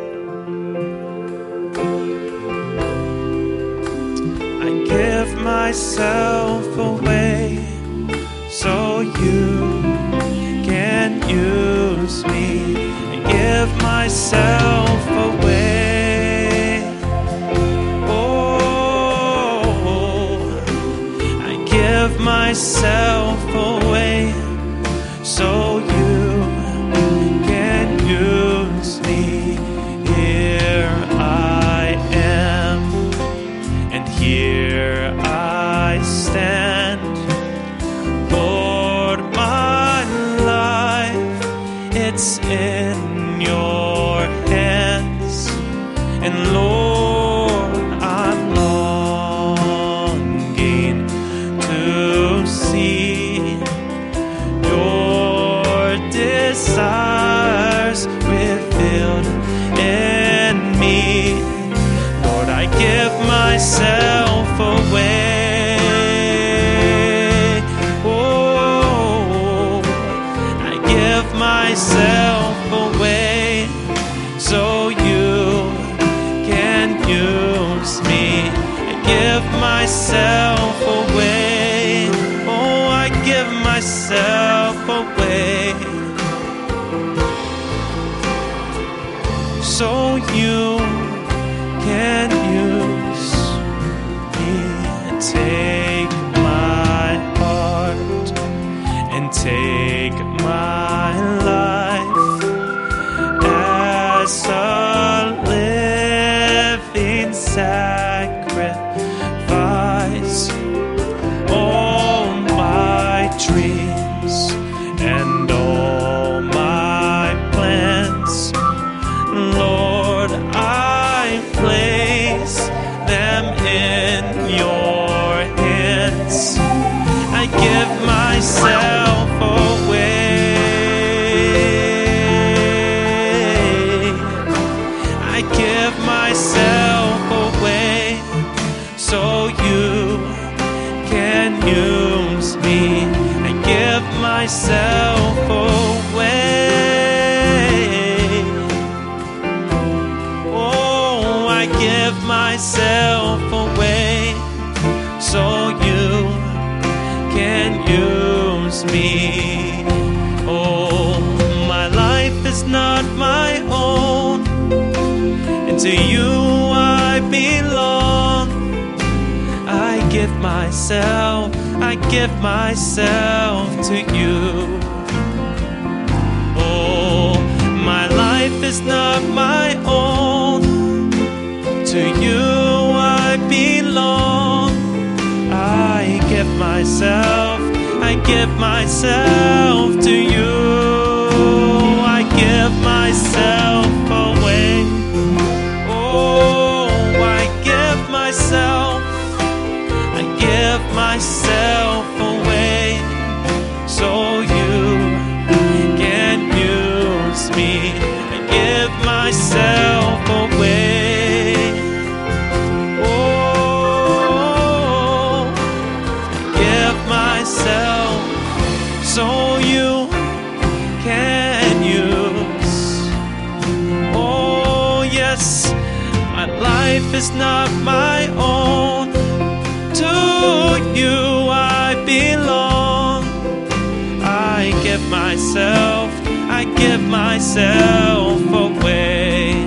I give myself away so you can use me. I give myself away. Oh, I give myself away so you can use me. Here I am, and here I stand. Lord, my life, it's in your hands. And Lord, I'm longing to see your desires revealed in me. Lord, I give myself away. Oh, I give myself away so you can use me. I give myself away. Oh, I give myself away so you can use me. Take my heart and take my life as a living sacrifice. All my dreams and all my plans, Lord, I place them in your hands. I give myself away. I give myself away so you can use me. I give myself away. Oh, I give myself away so you can use me. Oh, my life is not my own, and to you I belong. I give myself to you. Oh, my life is not my own, to you I belong. I give myself to you. I give myself away. Oh, I give myself away so you can use me. I give myself away. Oh, I give myself so you can use. Oh yes, my life is not my own, to you I belong. I give myself away.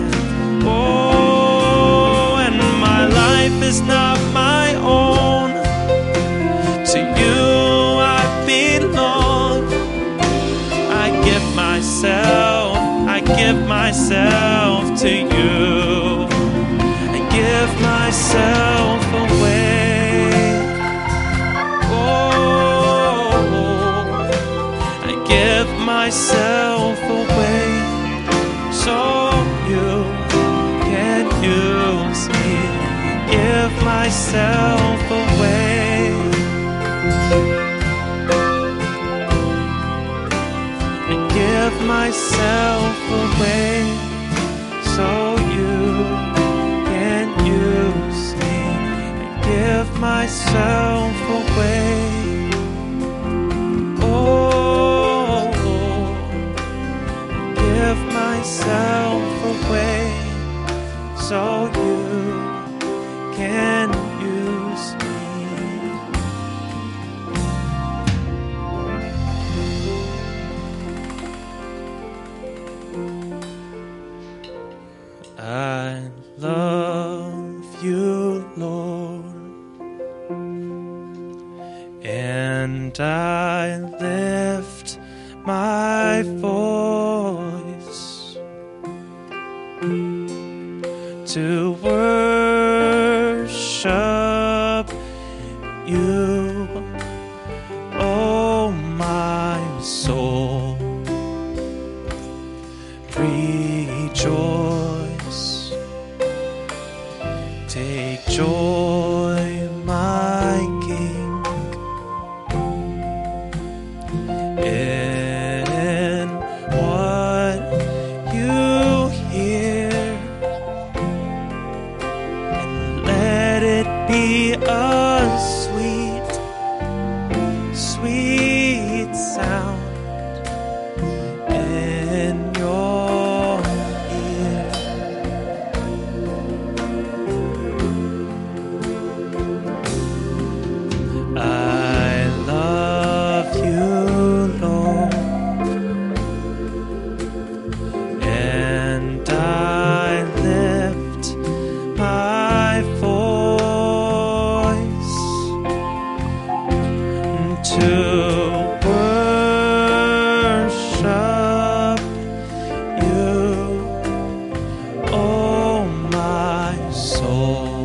Oh, and my life is not my own. To you I belong. I give myself to you. I give myself away. Oh, I give myself away so you can use me. Give myself away. I give myself away so you can use me. I give myself away. Oh, I give myself away so you can use me. I love you, Lord, and I lift my voice to worship you, oh my soul. Rejoice, take joy, my King, in what you hear, and let it be a sweet, sweet sound in your ear. I love you, Lord, and I lift my voice to worship you, oh my soul.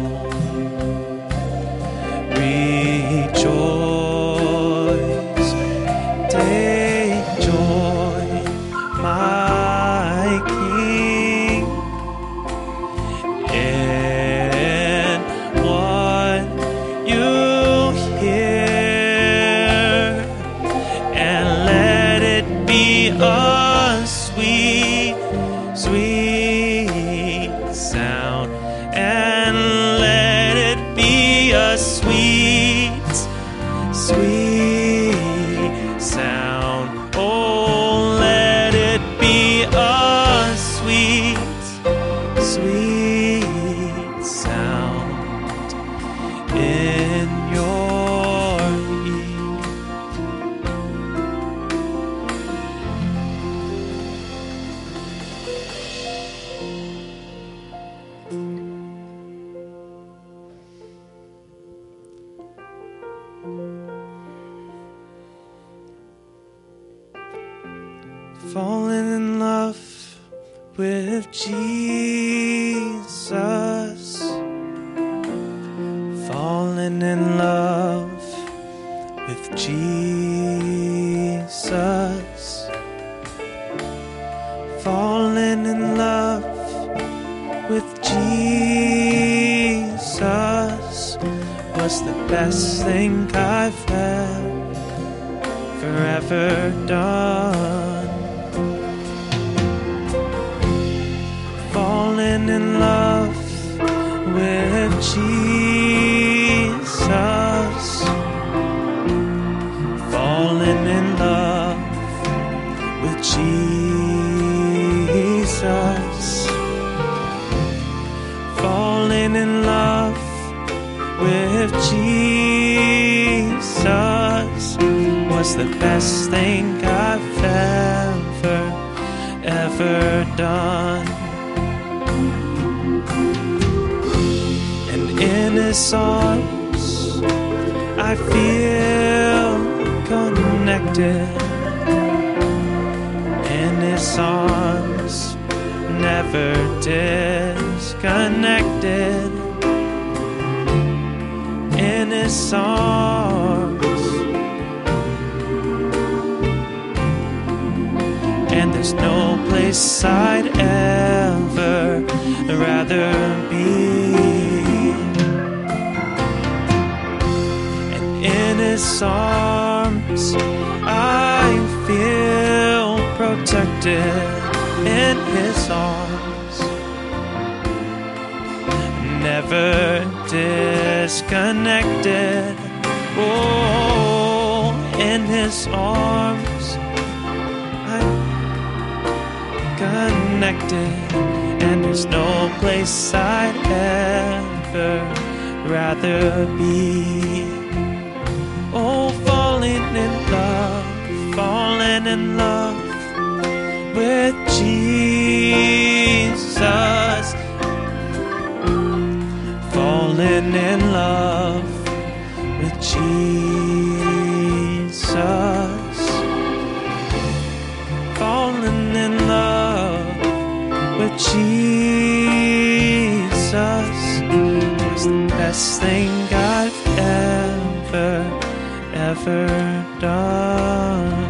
Rejoice, take joy, my King, in what you hear, and let it be a sweet, sweet sound, and let it be a sweet, sweet sound. Oh, let it be a sweet, sweet sound in your ear. Falling in love with Jesus. Falling in love with Jesus. Falling in love with Jesus was the best thing I've ever done. Falling in love with Jesus. Falling in love with Jesus. Falling in love with Jesus. was the best thing I've ever done. And in his arms I feel connected. In his arms, never disconnected. In his arms, and there's no place I'd ever rather be. And in his arms, I feel protected. In his arms, never disconnected. Oh, in his arms I'm connected, and there's no place I'd ever rather be. Oh, falling in love with Jesus, falling in love with Jesus, falling in love with Jesus was the best thing I've ever done.